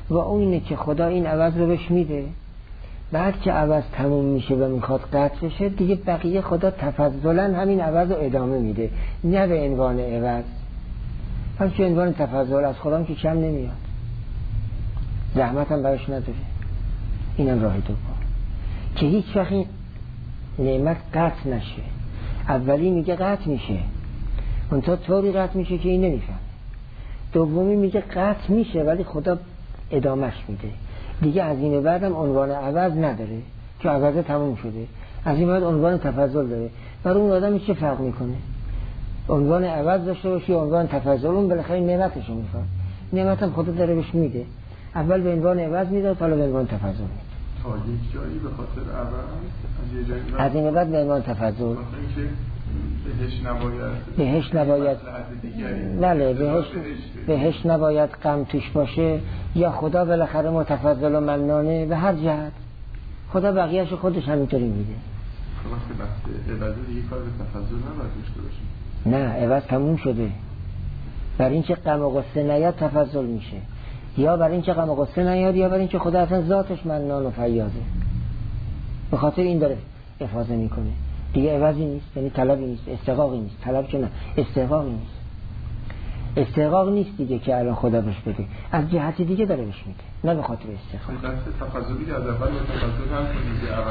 و اون اینه که خدا این عوض رو بهش میده، بعد که عوض تموم میشه و میخواد قطع بشه دیگه بقیه خدا تفضلا همین عوض رو ادامه میده، نه به عنوان عوض. پس که عنوان تفضل از خدا که کم نمیاد، زحمت هم برش نداره. اینم راه دوم که هیچ وقت این نعمت قطع نشه. اولی میگه قطع میشه، منتها طوری قطع میشه که این نمیفهم. دومی میگه قطع میشه ولی خدا ادامهش میده. دیگه از این بعدم عنوان عوض نداره که عوض تموم شده، از این بعد عنوان تفضل داره. برای اون آدم چه فرق میکنه عنوان عوض داشته باشه یا عنوان تفضل؟ اون بالاخره نعمتشو میخواد، نعمتم خدا داره بهش میده. اول به عنوان عوض میده، حالا به عنوان تفضل میده. تا یک جایی به خاطر عوض، از یه جایی از این بعد به عنوان تفضل. بهش نباید بهش نباید بله بهش بهش نباید غم توش باشه، یا خدا بالاخره متفضل و منانه به هر جهت. خدا بقیه‌اش خودش همینطوری میده. خلاص که بحث عوض دیگه کار به تفضل نباید داشته باشه. نه، عوض تموم شده. برای اینکه غم و غصه نیاد تفضل میشه، یا برای اینکه غم و غصه نیاد، یا برای اینکه خدا اصلا ذاتش منان و فیاضه. به خاطر این داره افاضه میکنه. دیگه عوضی نیست، یعنی طلبی نیست، استحقاقی نیست. طلب که نه، استحقاقی نیست. استحقاق نیست دیگه که الان خدا بهش بده، از جهتی دیگه داره بهش میده، نه به خاطر استحقاق. دست تفضلی که از اول با تفضل هم کنید اول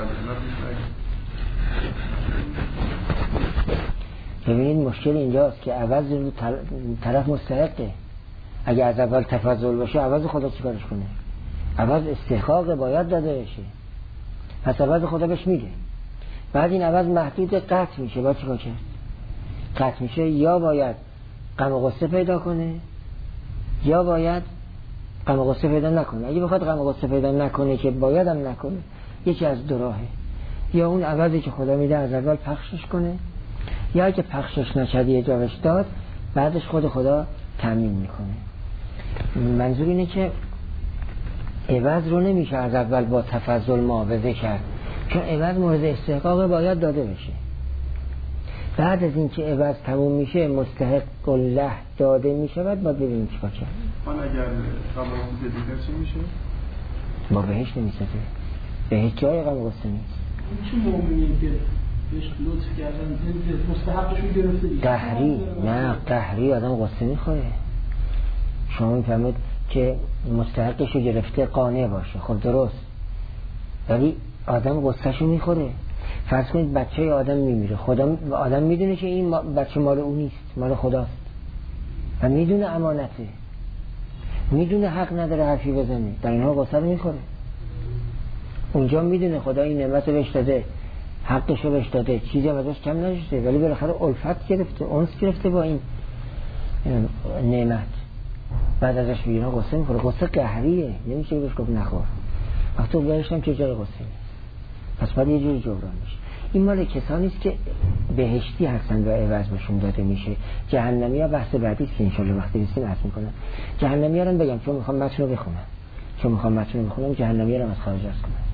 ببینید مشکل اینجاست که عوض رو طرف مستحقه. اگه از اول تفضل باشه عوض خدا چیکارش کنه؟ عوض استحقاق باید داده بشه، پس عوض خدا بهش میده. بعد این عوض محدود قطع میشه، باید چیکار کرد؟ قطع میشه، یا باید غم و غصه پیدا کنه یا باید غم و غصه پیدا نکنه. اگه بخواد غم و غصه پیدا نکنه که باید هم نکنه، یکی از دو راهه: یا اون عوضی که خدا میده از اول پخشش کنه، یا اگه پخشش نشد یه جاش داد بعدش خود خدا تامین میکنه. منظور اینه که عوض رو نمیشه از اول با تفضل معاوضه کرد، چون عوض مورد استحقاق باید داده بشه. بعد از این که عوض تموم میشه مستحق الله داده میشه، بعد باید ببینیم چیکار کرد. من اگر غم و غصه دیگر چی میشه؟ ما بهش نمیسته، بهش جای غم و غصه نیست. چه مومنی که بهش لطف کردن مستحقشون گرفته دیگه؟ قهری نه، قهری آدم غصه میخوره. شما میفهمید که مستحقشو گرفته قانع باشه، خب درست، ولی آدم غصهشو میخوره. فرض کنید بچه آدم میمیره، خدا آدم میدونه که این بچه مال اون نیست، مال خداست و میدونه امانته، میدونه حق نداره حرفی بزنه، در اینها غصه رو میخوره. اونجا میدونه خدا این نعمت رو بهش داده، حقش رو بهش داده، چیزی هم ازش کم نشده، ولی بالاخره الفت گرفته، انس گرفته با این نعمت، بعد ازش بیرون غصه میخوره. غصه قهریه، نمیشه بهش گفت نخور. وقتی بهش هم چه جای غصه نیست، پس باید یه جوری جبران میشه. این مال کسانی است که بهشتی هستند و عوض بهشون داده میشه. جهنمی ها بحث بعدی است که انشالله وقتی رسیم عرض میکنم. جهنمی ها رو بگم چون میخوام متن رو بخونم، چون میخوام متن رو بخونم جهنمی ها رو از خارج عرض کنم.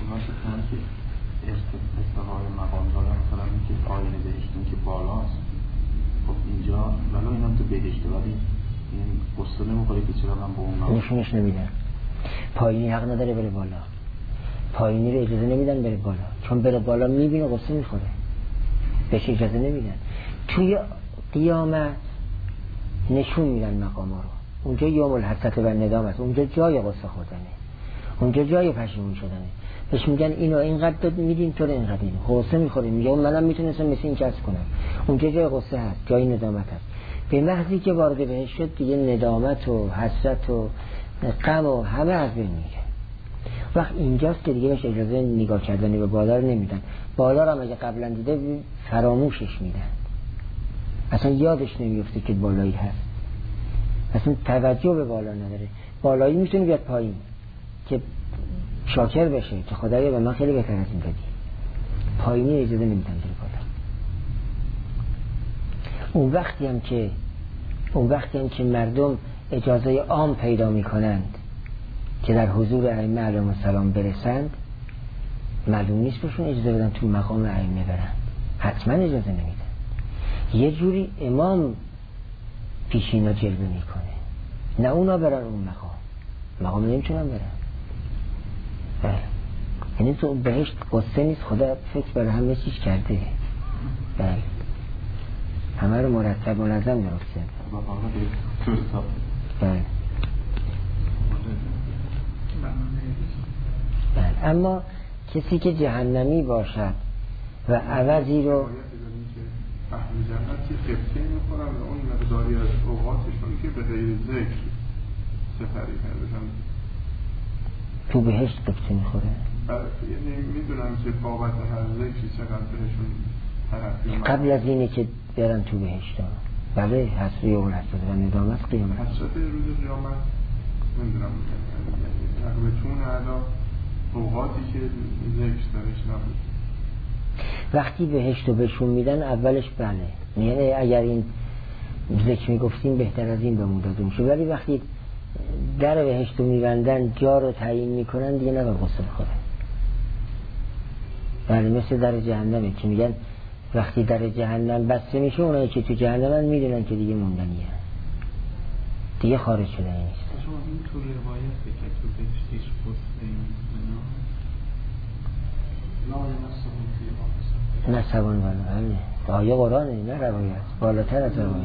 استقای مقام دارم مثلا که آینه بهشتون که بالاست، خب اینجا ولی اینم تو بهشته، ولی این قصه نمیخوره که چرا من با اون نشونش نمیدن. پایینی حق نداره بره بالا، پایینی رو اجازه نمیدن بره بالا، چون بره بالا میبینه قصه میخوره، بهش اجازه نمیدن. توی قیامت نشون میدن مقام ها رو، اونجا یوم الحسرت و ندامت است، اونجا جای قصه خوردنه، اونجا جای پشیمون شدنه. بهش میگن اینو اینقدر داد میدیم تو رو اینقدر اینو قصه میخوریم، میگه منم میتونستم مثل این کس کنم. اونجا جای قصه هست، جای ندامت هست. به محضی که وارد بهش شد دیگه ندامت و حسرت و غم و همه از بین میره. وقت اینجاست که دیگه بهش اجازه نگاه کردنی به بالا رو نمیدن. بالا رو اگه قبلا دیده فراموشش میدن، اصلا یادش نمیفته که بالایی هست، اصلا توجه به بالا نداره. بالایی میتونه بیاد پایین که شاکر بشه که خدایا به من خیلی بهتر از این دادی. پایینی اجازه نمیدن بره بالا. اون وقتی هم که اون وقتی هم که مردم اجازه عام پیدا میکنند که در حضور ائمه علیهم السلام برسند، معلوم نیست بهشون اجازه بدن تو مقام ائمه برن، حتما اجازه نمیدن. یه جوری امام پیشینا جلوه میکنه، نه اونا برن اون مقام. مقام نمیتونم برم. بله یعنی تو بهشت قصه نیست، خدا فکر برای همه چیز کرده. بله همه رو مرتب منظم درست کرده. بله بله اما کسی که جهنمی باشد و عوضی رو اهل جنت که خفته میخورن و اون مقداری از اوقاتشون که به غیر ذکر سپری کردن تو بهشت قفته میخوره. یعنی میدونم که بابت هر ذکری چقدر بهشون طرفی قبل از اینه که برن تو بهشت ها. بله حسر یوم الحسرت و ندامت قیامت. حسرت روز قیامت میدونم رغبتون علا اوقاتی که ذکر درش نبود. وقتی بهشت رو بهشون میدن اولش بله، یعنی اگر این ذکر میگفتیم بهتر از این بمون داده میشه، ولی وقتی در بهشت رو میبندن جا رو تعیین میکنن دیگه نباید غصه بخوره. بله مثل در جهنمه که میگن وقتی در جهنم بسته میشه اونایی که تو جهنم میدونن که دیگه موندنیه، دیگه خارج شده نیست. شما این تو روایته که تو بهشتیش غصه نه سبان بله آیه قرآنه نه روایت، بالاتر از روایت.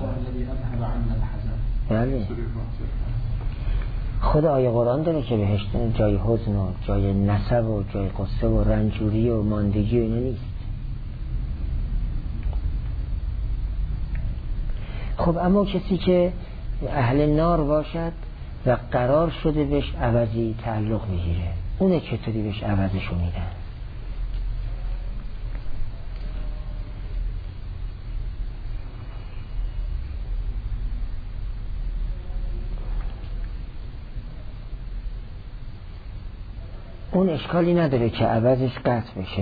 بله خود آیه قرآن داره که بهشت جای حزن و جای نسب و جای قصه و رنجوری و ماندگی و اینا نیست. خب اما کسی که اهل نار باشد و قرار شده بهش عوضی تعلق میگیره، اونه چطوری بهش عوضشو میدن؟ اون اشکالی نداره که عوضش قطع بشه.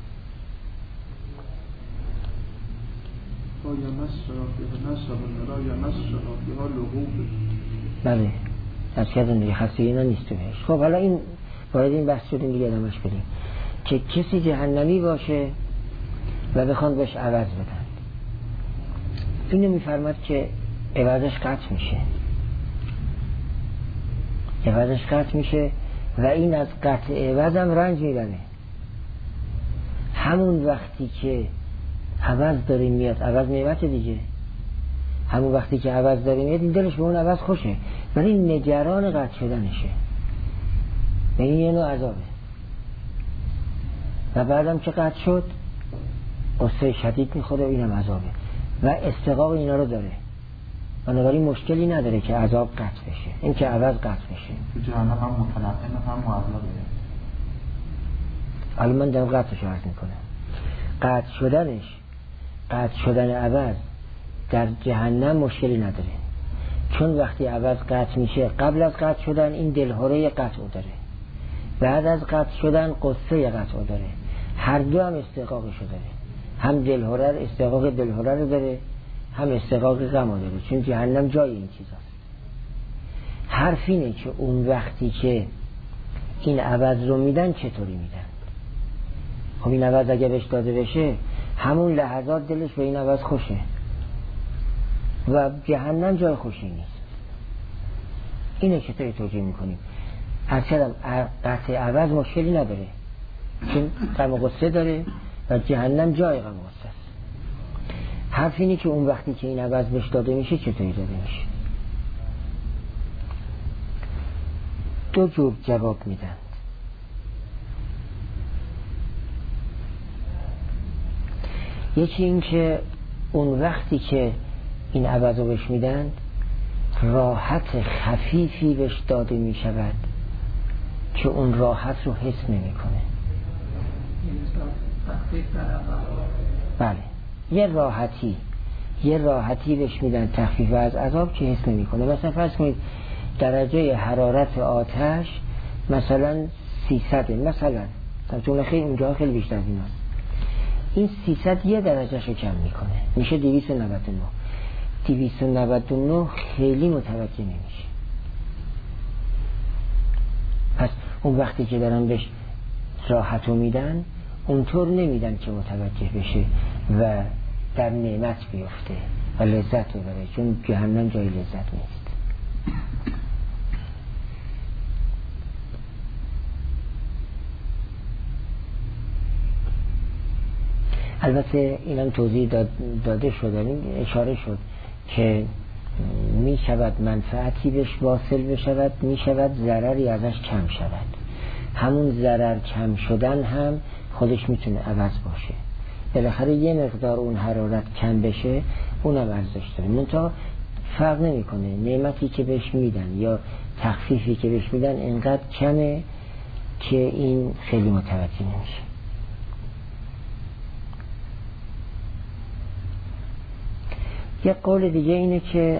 بله از کردن دیگه خستگی اینا نیست تو بهش. خب حالا این باید این بحث شدیم دیگه ادامش بدیم که کسی جهنمی باشه و بخوان بهش عوض بدن، اینو میفرماد که عوضش قطع میشه، عوضش قطع میشه و این از قطع عوض هم رنج میبره. همون وقتی که عوض داره میاد، عوض نعمت دیگه، همون وقتی که عوض داره میاد این دلش به اون عوض خوشه ولی نگران قطع شدنشه، یعنی یه نوع عذابه. و بعدم که قطع شد قصه شدید میخوره و اینم عذابه و استقاق اینا رو داره، بنابراین مشکلی نداره که عذاب قطع بشه، این که عوض قطع بشه. تو جهنم هم متنقل هم معذبه. الان من دارم قطعش رو عرض میکنم. قطع شدنش، قطع شدن عوض در جهنم مشکلی نداره، چون وقتی عوض قطع میشه قبل از قطع شدن این دلهوره قطع داره، بعد از قطع شدن قصه قطع داره، هر دو هم استحقاقش داره، هم دلهوره استحقاق دلهوره رو داره هم استحقاق غم داره، چون جهنم جای این چیزاست. حرف اینه که اون وقتی که این عوض رو میدن چطوری میدن؟ خب این عوض اگه بهش داده بشه همون لحظات دلش به این عوض خوشه و جهنم جای خوشی نیست. اینه که توی توجیه میکنیم. از کردم قطع عوض مشکلی نداره چون غم و غصه داره و جهنم جای غم و غصه است. حرف اینه که اون وقتی که این عوض بهش داده میشه چطوری داده میشه؟ دو جور جواب میدن. یکی این که اون وقتی که این عوض رو بهش میدن راحت خفیفی بهش داده میشود که اون راحت رو حس نمی کنه. بله یه راحتی یه راحتی بهش میدن تخفیف از عذاب که حس نمی کنه. مثلا فرض کنید درجه حرارت آتش مثلا سیصد، مثلا چون خیلی اونجا خیلی بیشتر از این هست. این سیصد یه درجه شو کم میکنه میشه دویست و نود و نه. دویست و نود و نه خیلی متوجه نمیشه. پس اون وقتی که دارن بهش راحتو میدن اونطور نمیدن که متوجه بشه و در نعمت بیفته و لذت رو بره، چون جهنم جای لذت نیست. البته اینم توضیح داد داده شد، این اشاره شد که می شود منفعتی بهش واصل بشود، می شود ضرری ازش کم شود. همون ضرر کم شدن هم خودش میتونه عوض باشه. بالاخره یه مقدار اون حرارت کم بشه اونم ارزش داره. منتها فرق نمیکنه نعمتی که بهش میدن یا تخفیفی که بهش میدن اینقدر کمه که این خیلی متوجه نمیشه. یه قول دیگه اینه که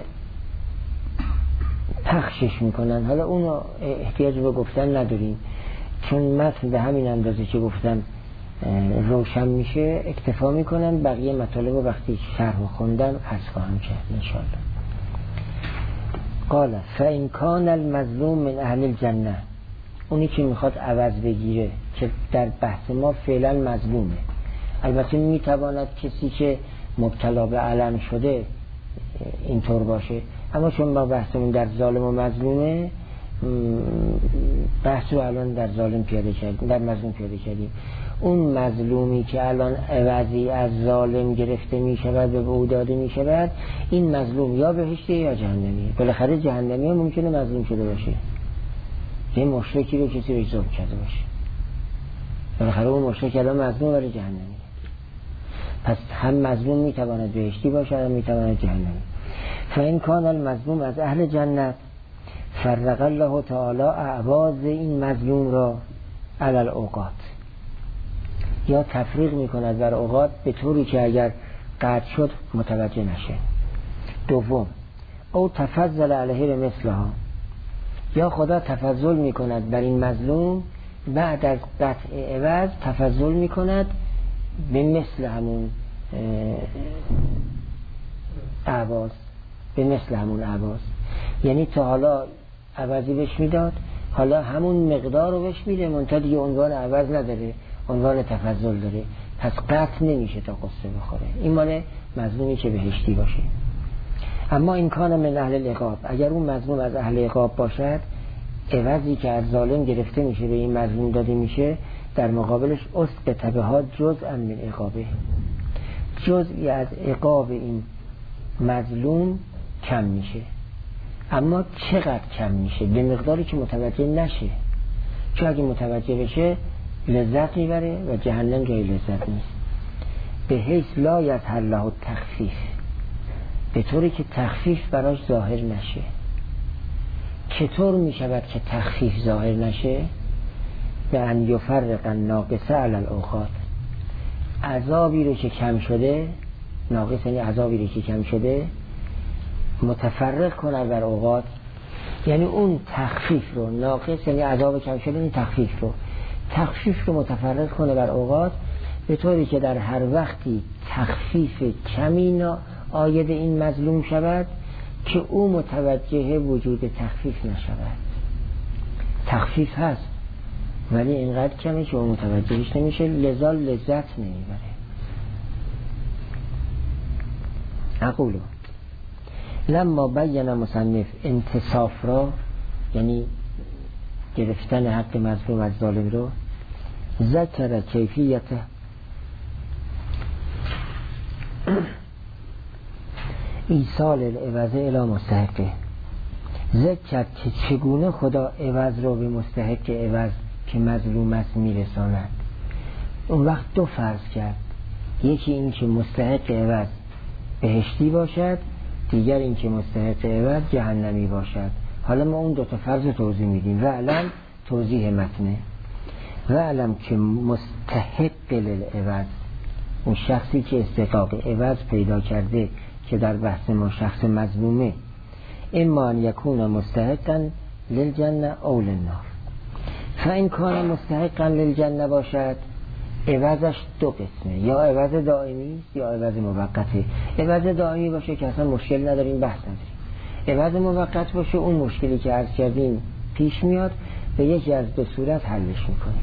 پخشش میکنن. حالا اونو احتیاج به گفتن نداریم چون متن به همین اندازه که گفتم روشن میشه، اکتفا میکنن. بقیه مطالب وقتی شرح خوندم عرض خواهم کرد انشاءالله. قال فإن كان المظلوم من اهل الجنه، اونی که میخواد عوض بگیره که در بحث ما فعلا مظلومه، البته میتواند کسی که مبتلا به علم شده اینطور باشه، اما چون ما بحثمون در ظالم و مظلومه، بحث رو الان در ظالم پیاده کردیم، در مظلوم پیاده کردیم. اون مظلومی که الان عوضی از ظالم گرفته می شود و به او داده می شود، این مظلوم یا بهشتی یا جهنمیه. بالاخره جهنمی هم ممکنه مظلوم شده باشه، یه مشرکی رو کسی بهش ظلم کرده باشه، بالاخره اون مشرک الان مظلوم برای جهنمیه. پس هم مظلوم می تواند بهشتی باشه هم می تواند جهنمی. فإن كان المظلوم از اهل جنت فرق الله تعالی اعواض این مظلوم را علی الاوقات، یا تفریق میکند بر اوقات به طوری که اگر قطع شد متوجه نشه. دوم او تفضل علیه به مثلها، یا خدا تفضل میکند بر این مظلوم بعد از قطع عوض، تفضل میکند به مثل همون اعواض، به مثل همون اعواض. یعنی تا حالا عوضی بهش میداد، حالا همون مقدار رو بهش میده، منتها دیگه عنوان عوض نداره، عنوان تفضل داره، پس قطع نمیشه تا قصه بخوره. این مال مظلومی که بهشتی باشه. اما این کان من اهل العقاب، اگر اون مظلوم از اهل عقاب باشد، عوضی که از ظالم گرفته میشه به این مظلوم داده میشه، در مقابلش اسقط بها جزءا من عقابه، جزئی از عقاب این مظلوم کم میشه. اما چقدر کم میشه؟ به مقداری که متوجه نشه، چون اگه متوجه بشه لذت میبره و جهنم جای لذت نیست. به حیث لا یظهر له تخفیف، به طوری که تخفیف براش ظاهر نشه. چطور میشود که تخفیف ظاهر نشه؟ به ان یفرق الناقص علی الاوقات، عذابی رو که کم شده، ناقص یعنی عذابی رو که کم شده، متفرق کنه بر اوقات. یعنی اون تخفیف رو، ناقص یعنی عذاب کم شده، این تخفیف رو تخفیف رو متفرق کنه بر اوقات، به طوری که در هر وقتی تخفیف کمی آید این مظلوم شود که او متوجه وجود تخفیف نشود. تخفیف هست ولی اینقدر کمی که او متوجهش نمیشه، لذا لذت نمیبره. اقولو لما بیان مصنف انتصاف را، یعنی گرفتن حق مظلوم از ظالم رو، ذکر کیفیت ایصال العوض الی مستحقه، ذکر که چگونه خدا عوض رو به مستحق عوض که مظلوم است میرساند. اون وقت دو فرض کرد، یکی این که مستحق عوض بهشتی باشد، دیگر این که مستحق عوض جهنمی باشد. حالا ما اون دو تا فرض رو توضیح میدیم. و علم توضیح متنه، و علم که مستحق للعوض، اون شخصی که استحقاق عوض پیدا کرده که در بحث ما شخص مظلومه، اما ان یکون مستحقا للجنه او للنار. فإن کان مستحقا للجنه باشد، عوضش دو قسمه، یا عوض دائمی یا عوض موقته. عوض دائمی باشه که اصلا مشکل نداریم، بحث نداریم. عوض موقت باشه اون مشکلی که عرض کردیم پیش میاد، به یکی از دو صورت حلش میکنیم.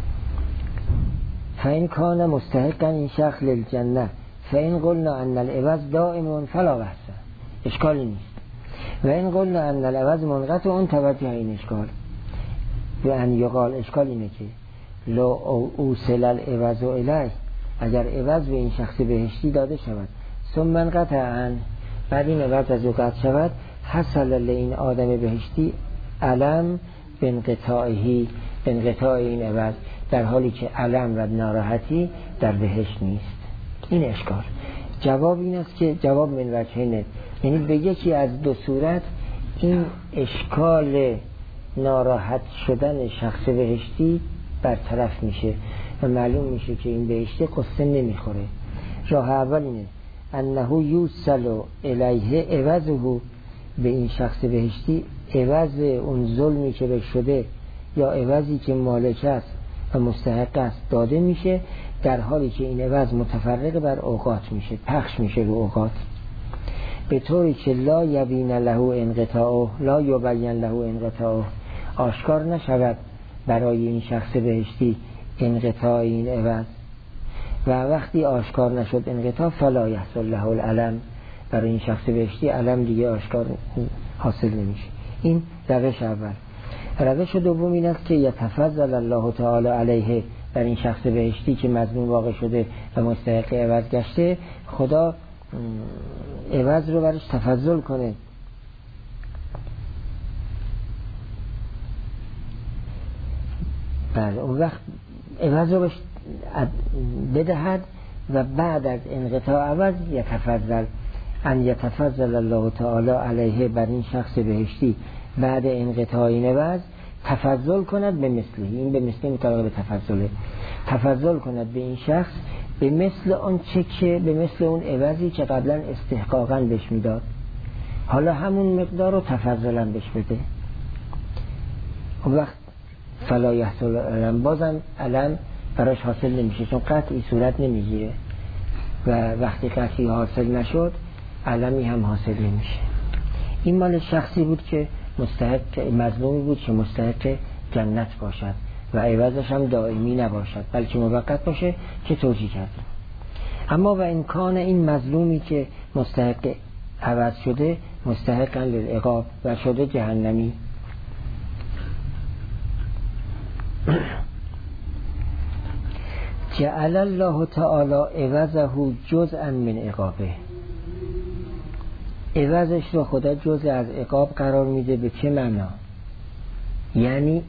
فإن کان مستحقا این شخص للجنه فإن قلنا ان العوض دائم فلا بحث، اشکالی نیست. و این قلنا ان العوض منقطع، اون توجه این اشکال به ان یقال، اشکال اینه که لو اوصل العوض الیه، اگر عوض به این شخص بهشتی داده شود ثم انقطع، بعد این عوض از او قطع شود، حصل لین آدم بهشتی علم به انقطاعی، به انقطاع این عوض، در حالی که علم و ناراحتی در بهشت نیست. این اشکال. جواب این است که جواب من وجهینه، یعنی به یکی از دو صورت این اشکال ناراحت شدن شخص بهشتی برطرف میشه و معلوم میشه که این بهشتی قصه نمیخوره. راه اول اینه انه یوصل الیه عوضه، به این شخص بهشتی عوض اون ظلمی که به شده یا عوضی که مالک است و مستحق است داده میشه، در حالی که این عوض متفرق بر اوقات میشه، پخش میشه رو اوقات، به طوری که لا یبین له انقطاع، لا یبین له انقطاع، آشکار نشود برای این شخص بهشتی انقطاع این عوض، و وقتی آشکار نشد انقطاع فلا یحصل له العلم، برای این شخص بهشتی علم دیگه آشکار حاصل نمیشه. این روش اول. روش دوم این است که یتفضل الله تعالی علیه، در این شخص بهشتی که مظلوم واقع شده و مستحق عوض گشته، خدا عوض رو برش تفضل کنه، بله اون وقت عوض رو بهش بدهد و بعد از انقطاع عوض یتفضل ان یتفضل الله تعالی علیه، بر این شخص بهشتی بعد انقطاع این عوض تفضل کند به مثله، این به مثله مطابق به تفضله، تفضل کند به این شخص به مثل آن چه که به مثل اون عوضی که قبلا استحقاقاً بهش میداد، حالا همون مقدار رو تفضلاً بهش بده. اون وقت فلا یحصل علم، بازم علم براش حاصل نمیشه، چون قطعی صورت نمیگیره و وقتی قطعی حاصل نشد علمی هم حاصل نمیشه. این مال شخصی بود که مستحق، مظلومی بود که مستحق جنت باشد و عوضش هم دائمی نباشد بلکه موقت باشه که توجیه کردیم. اما و امکان این مظلومی که مستحق عوض شده مستحقا للعقاب و شده جهنمی، جعل الله تعالی عوضه جزءا من عقابه، عوضش رو خدا جزء از عقاب قرار میده. به چه معنا؟ یعنی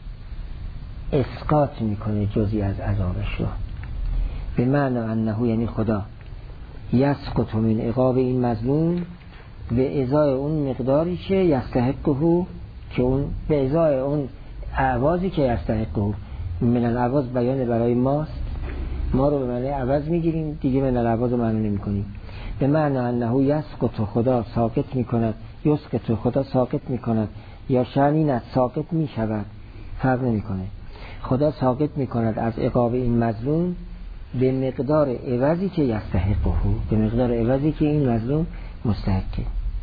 اسقاط میکنه جزئی از عذابش رو، به معنا انه، یعنی خدا یسقط من عقاب این مظلوم به ازای اون مقداری که یستحقه، که اون به ازای اون اعوازی که یستحقه، من العوض بیان برای ماست، ما رو به معنی عوض میگیریم دیگه، من العوض رو معنی نمی کنیم. به معنی انه یسقط، خدا ساقط میکند، یسقط خدا ساقط میکند، یا شأنینت ساقط میشود، فرق نمیکنه، خدا ساقط میکند از عقاب این مظلوم به مقدار عوضی که یستحقه، به مقدار عوضی که این مظلوم مستحقه.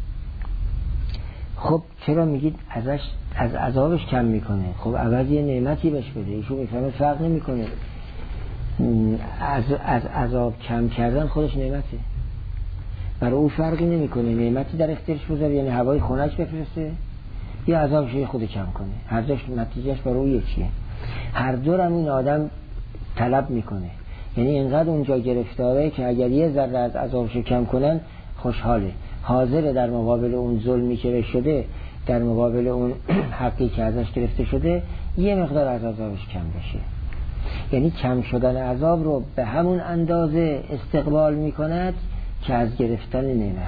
خب چرا میگید ازش از عذابش کم میکنه؟ خب عوض یه نعمتی بهش بده، ایشون میفهمه فرق نمیکنه، از از عذاب کم کردن خودش نعمته، برای او فرقی نمیکنه نعمتی در اختیارش بذاره، یعنی هوای خونش بفرسته یا عذابش خود کم کنه، هر دوش نتیجهش برای او یکیه، هر دورم این آدم طلب میکنه، یعنی اینقدر اونجا گرفتاره که اگر یه ذره از عذابش کم کنن خوشحاله، حاضر در مقابل اون ظلمی که شده، در مقابل اون حقی که ازش گرفته شده یه مقدار از عذابش کم بشه. یعنی کم شدن عذاب رو به همون اندازه استقبال میکند که از گرفتن نعمت.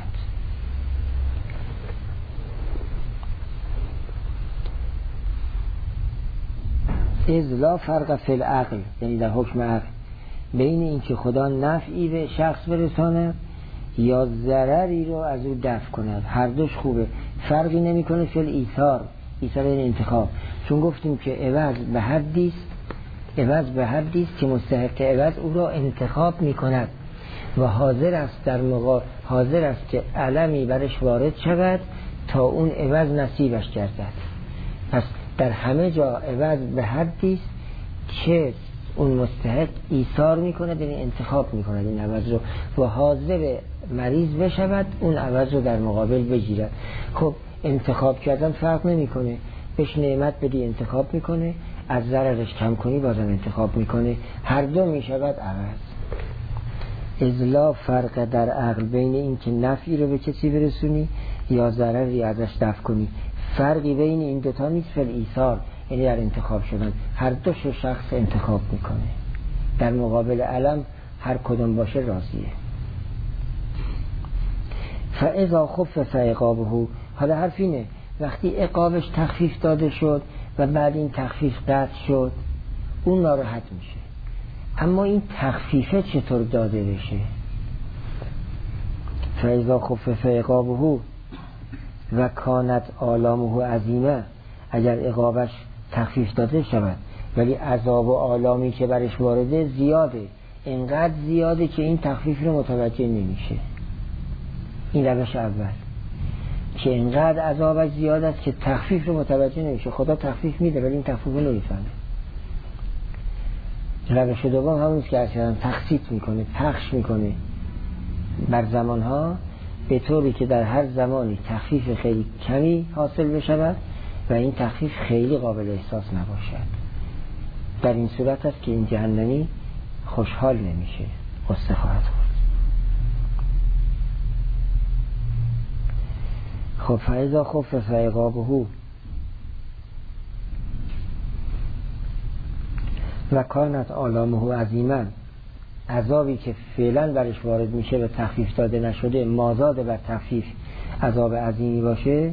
اذ لا فرق فی العقل، یعنی در حکم عقل، بین این که خدا نفعی به شخص برساند یا ضرری رو از او دفع کند، هر دوش خوبه، فرقی نمیکنه فی الایثار، ایثار این انتخاب، چون گفتیم که عوض به حدی است، عوض به حدی است که مستحق عوض او را انتخاب میکند و حاضر است در مقا... حاضر است که علمی برش وارد شود تا اون عوض نصیبش گردد. پس در همه جا عوض به حدی است که اون مستحق ایثار میکند، یعنی انتخاب میکند این عوض رو و حاضر مریض بشود اون عوض رو در مقابل بگیرد. خب انتخاب کردن فرق نمیکنه، بهش نعمت بدی انتخاب میکنه، از ضررش کم کنی بازم انتخاب میکنه، هر دو میشود عوض. ازلا فرق در عقل بین این که نفعی رو به کسی برسونی یا ضرری ازش دفع کنی. فرقی بین این دوتا نیست فی الایثار، یعنی در انتخاب شدن. هر دوش شخص انتخاب میکنه، در مقابل علم هر کدوم باشه راضیه. فاذا خفف عقابه، حالا حرف اینه وقتی عقابش تخفیف داده شد و بعد این تخفیف قطع شد اون ناراحت میشه. اما این تخفیفه چطور داده بشه؟ فاذا خفف عقابه و کانت آلامه عظیمه، اگر عقابش تخفیف داده شود ولی عذاب و آلامی که برش وارده زیاده، اینقدر زیاده که این تخفیف رو متوجه نمیشه. این روش اول که اینقدر عذابش زیاد است که تخفیف رو متوجه نمیشه. خدا تخفیف میده ولی این تخفیف رو نمیفهمه. روش دوم همونیست که اصلا تخصیص میکنه، پخش میکنه بر زمانها به طوری که در هر زمانی تخفیف خیلی کمی حاصل بشود و این تخفیف خیلی قابل احساس نباشد. در این صورت است که این جهنمی خوشحال نمیشه، قصه خواهد خورد. خب فاذا خفف عقابه و کانت آلامه عظیما، عذابی که فعلا برش وارد میشه و تخفیف داده نشده مازاد بر تخفیف عذاب عظیمی باشه،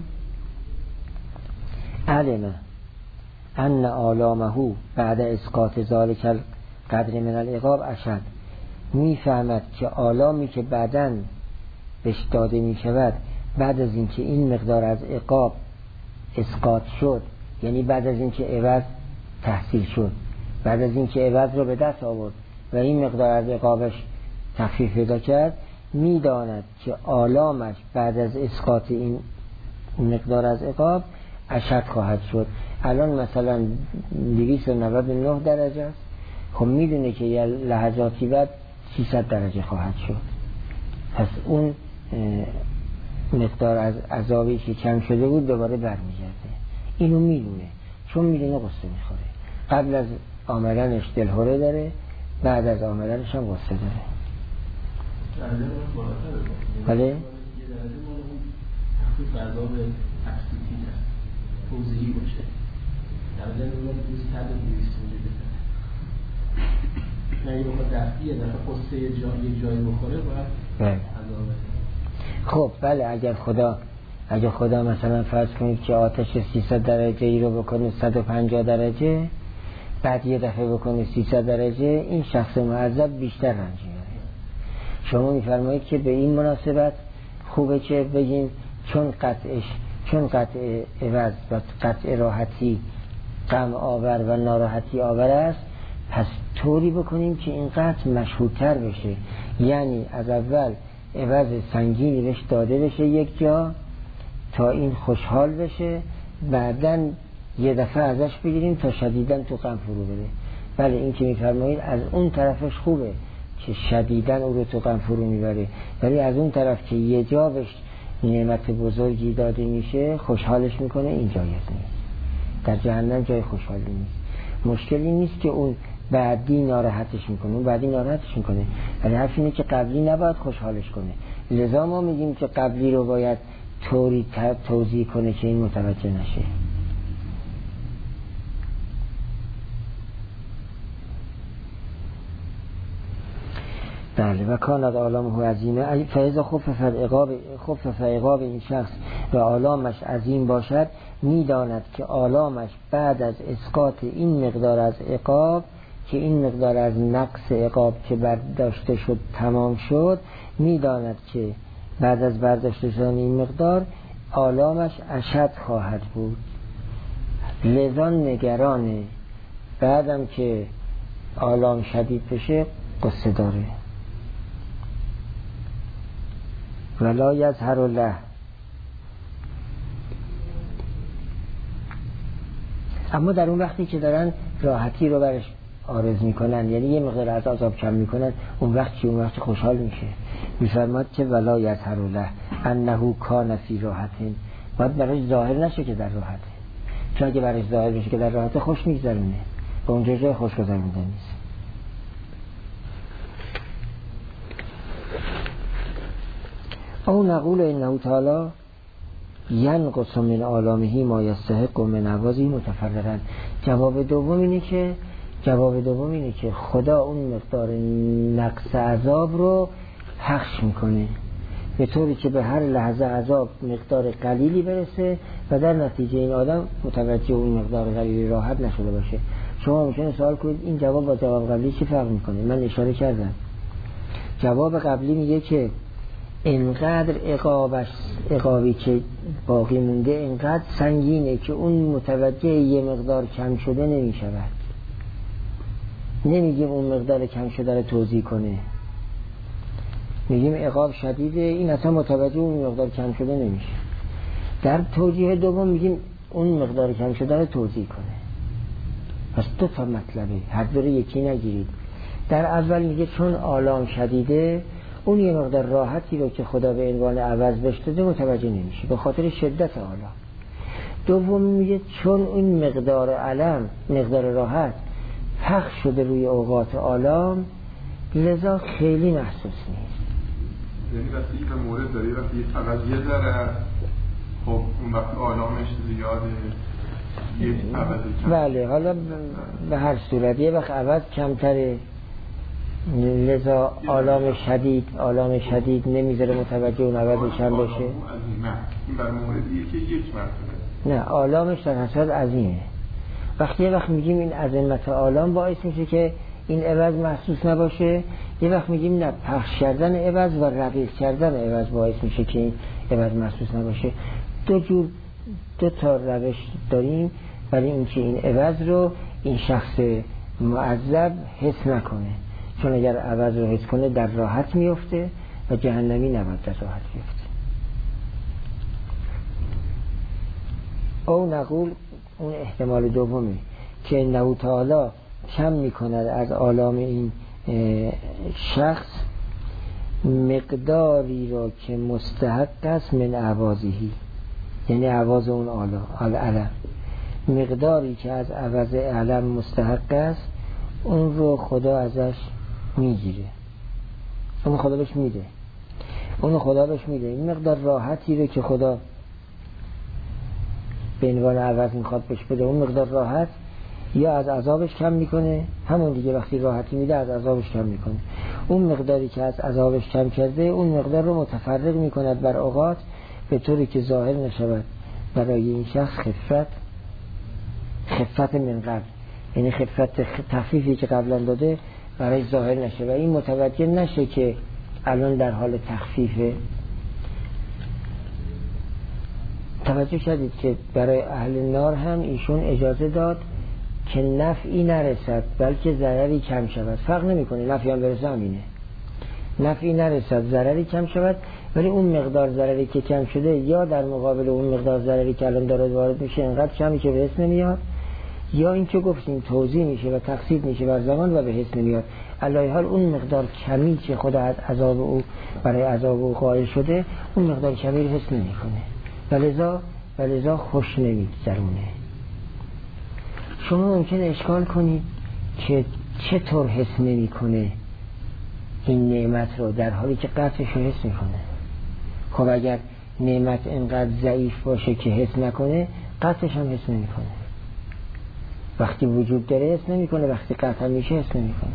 علم ان آلامه بعد اسقاط ذلک القدر من العقاب اشد، میفهمد که آلامی که بعداً بهش داده میشود بعد از اینکه این مقدار از عقاب اسقاط شد، یعنی بعد از اینکه عوض تحصیل شد، بعد از اینکه عوض رو به دست آورد و این مقدار از عقابش تخفیف پیدا کرد، میداند که آلامش بعد از اسقاط این مقدار از عقاب اشد خواهد شد. الان مثلا دویست و نود و نه درجه است، خب میدونه که یه لحظاتی بعد سیصد درجه خواهد شد. پس اون مقدار از عذابی که کم شده بود دوباره برمیگرده. اینو میدونه، چون میدونه قصه میخوره. قبل از آمدنش دلهوره داره، بعد از آمدنش هم قصه داره. بله؟ یه درجه مال اون تخفیف عذاب تفسیتی هست، توضیحی باشه. درجه اون دوست تد دویست میده. نه یه بخواد دفعیه در قصه یه جایی جایی بخوره باید عذاب. خب بله، اگر خدا اگر خدا مثلا فرض کنید که آتش سیصد درجه ای رو بکنه صد و پنجاه درجه، بعد یه دفعه بکنه سیصد درجه، این شخص معذب بیشتر رنج میبره. شما میفرمایید که به این مناسبت خوبه که بگیم چون قطعش چون قطع عوض و قطع راحتی غم آور و ناراحتی آور است، پس طوری بکنیم که این قطع مشهودتر بشه. یعنی از اول عوض سنگینی بهش داده بشه یک جا تا این خوشحال بشه، بعدن یه دفعه ازش بگیریم تا شدیدن تو غم فرو بره. بله، این که میفرمایید از اون طرفش خوبه که شدیدن او رو تو غم فرو میبره، ولی از اون طرف که یه جا بهش نعمت بزرگی داده میشه خوشحالش میکنه، این جایز نیست. در جهنم جای خوشحالی نیست. مشکلی نیست که اون بعدی ناراحتش میکنه، اون بعدی ناراحتش میکنه، ولی حرف اینه که قبلی نباید خوشحالش کنه. لذا ما میگیم که قبلی رو باید طوری توضیح کنه که این متوجه نشه. بله، و کانت آلامه عظیمه فاذا خفف عقاب خفف عقاب این شخص و آلامش عظیم باشد، میداند که آلامش بعد از اسقاط این مقدار از عقاب، که این مقدار از نقص عقاب که برداشته شد تمام شد، میداند که بعد از برداشته شدن این مقدار آلامش اشد خواهد بود. لذا نگرانه بعدم که آلام شدید بشه قصه داره. ولا یظهر له، اما در اون وقتی که دارن راحتی رو برش آرز میکنن، یعنی یه مقدار از عذاب کم میکنن، اون وقت که اون وقت خوشحال میشه. میفرماد که ولا یظهر له انه کان فی راحتین، باید برش ظاهر نشه که در راحته، چون اگه برش ظاهر بشه که در راحته خوش میگذرونه، به اونجا جای خوش گذرونده نیست. او نقول انه تعالی ینقص من آلامه ما یستحق من عوضه متفرقا. جواب دوم اینه که جواب دوم اینه که خدا اون مقدار نقص عذاب رو پخش میکنه به طوری که به هر لحظه عذاب مقدار قلیلی برسه و در نتیجه این آدم متوجه اون مقدار قلیلی راحت نشده باشه. شما ممکنه سوال کنید این جواب با جواب قبلی چی فرق میکنه؟ من اشاره کردم جواب قبلی میگه که اینقدر عقابش عقابی که باقی مونده اینقدر سنگینه که اون متوجه یه مقدار کم شده نمیشود. نمیگیم اون مقدار کم شده رو توضیح کنه، میگیم عقاب شدیده، این اصلا متوجه اون مقدار کم شده نمیشه. در توجیه دوم میگیم اون مقدار کم شده رو توضیح کنه. پس دو تا مطلبه، هر دو رو یکی نگیرید. در اول میگه چون آلام شدیده اون یه مقدار راحتی رو که خدا به عنوان عوض بهش داده متوجه نمیشه به خاطر شدت آلام. دوم میگه چون اون مقدار علم مقدار راحت پخش شده روی اوقات آلام لذا خیلی محسوس نیست. یعنی وقتی به مورد داری وقتی فقط یه ذره خب اون وقت آلامش زیاده یک عوضی کم. بله حالا به هر صورت یه وقت عوض کمتره لذا آلام شدید آلام شدید نمیذاره متوجه اون عوض کم بشه. این بر موردیه که یک مرتبه نه آلامش در حسرت عظیمه. وقتی یه وقت میگیم این عظمت آلام باعث میشه که این عوض محسوس نباشه، یه وقت میگیم نه پخش کردن عوض و رقیق کردن عوض باعث میشه که این عوض محسوس نباشه. دو جور دو تا روش داریم برای اینکه این عوض رو این شخص معذب حس نکنه، چون اگر عوض رو حس کنه در راحت میفته و جهنمی نباید در راحت بیفته. او نقول اون احتمال دومی که انه تعالی کم میکند از آلام این شخص مقداری را که مستحق است من عوضهی، یعنی عوض اون علم، مقداری که از عوض علم مستحق است اون رو خدا ازش میگیره، اون خدا بهش میده اون خدا بهش میده این مقدار راحتی رو که خدا به عنوان عوض میخواد بهش بده، اون مقدار راحت یا از عذابش کم میکنه، همون دیگه وقتی راحتی میده از عذابش کم میکنه. اون مقداری که از عذابش کم کرده اون مقدار رو متفرق میکند بر اوقات به طوری که ظاهر نشود برای این شخص خفت خفت من قبل، یعنی خفت تخفیفی که قبلا داده برای ظاهر نشه و این متوجه نشه که الان در حال تخفیفه. توجه شدید که برای اهل نار هم ایشون اجازه داد که نفعی نرسد بلکه ضرری کم شود، فرق نمیکنه نفعی هم برسه همینه، نفعی نرسد ضرری کم شود، ولی اون مقدار ضرری که کم شده یا در مقابل اون مقدار ضرری که الان داره وارد میشه انقدر کمی که به حس نمیاد، یا این که گفتیم توزیع میشه و تقسیم میشه بر زمان و به حس نمیاد. علی حال اون مقدار کمی که خدا از عذاب او برای عذاب او قائل شده اون مقدار کمی رو حس نمیکنه و لذا و لذا خوش نمیگذرونه. شما ممکن اشکال کنید که چطور حس نمیکنه این نعمت رو در حالی که قطعش رو حس میکنه. خب اگر نعمت اینقدر ضعیف باشه که حس نکنه قطعش هم حس نمیکنه، وقتی وجود داره حس نمیکنه، وقتی قطع میشه حس نمیکنه.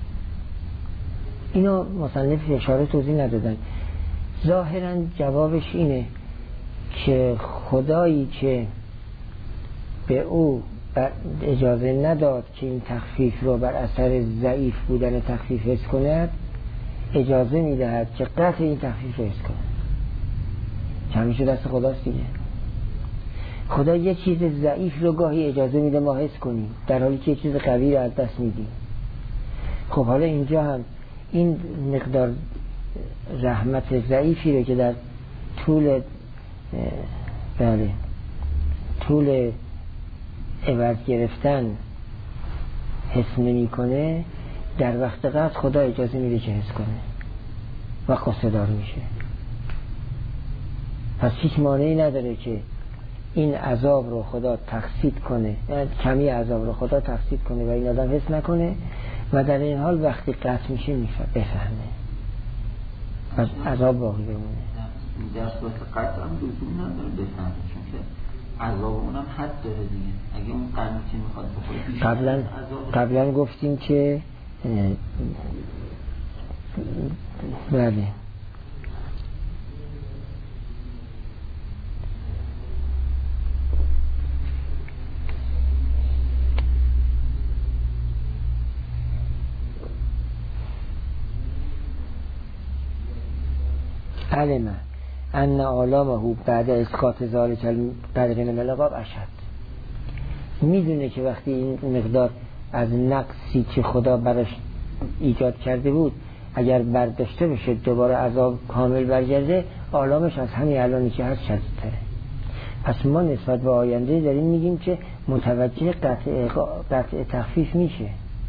اینو مصنف اشاره توضیح ندادن. ظاهرا جوابش اینه که خدایی که به او اجازه نداد که این تخفیف رو بر اثر ضعیف بودن تخفیف حس کند اجازه میدهد که قطع این تخفیف رو حس کنه. همیشه دست خداست دیگه. خدا یه چیز ضعیف رو گاهی اجازه میده ما حس کنیم در حالی که یه چیز قوی رو از دست میدیم. خب حالا اینجا هم این مقدار رحمت ضعیفی رو که در طول بله طول عوض گرفتن حس نمی کنه، در وقت قطع خدا اجازه میده که حس کنه و قصه دار میشه. پس هیچ مانعی نداره که این عذاب رو خدا تخصیص کنه، یعنی کمی عذاب رو خدا تخصیص کنه و این آدم حس نکنه و در این حال وقتی قطع میشه بفهمه و عذاب باقی بمونه. در صورت قطع هم لزوم نداره بفهمه، چون که عذاب اونم حد داره دیگه. اگه اون قرمی که میخواد بخوره بیشتر قبلا قبلا گفتیم که بله علم ان آلامه بعد اسقاط ذالک القدر من العقاب اشد. میدونه که وقتی این مقدار از نقصی که خدا براش ایجاد کرده بود اگر برداشته بشه دوباره عذاب کامل برگرده، آلامش از همین الانی که هست شدیدتره. پس ما نسبت به آینده داریم میگیم که متوجه قطع, قطع تخفیف میشه.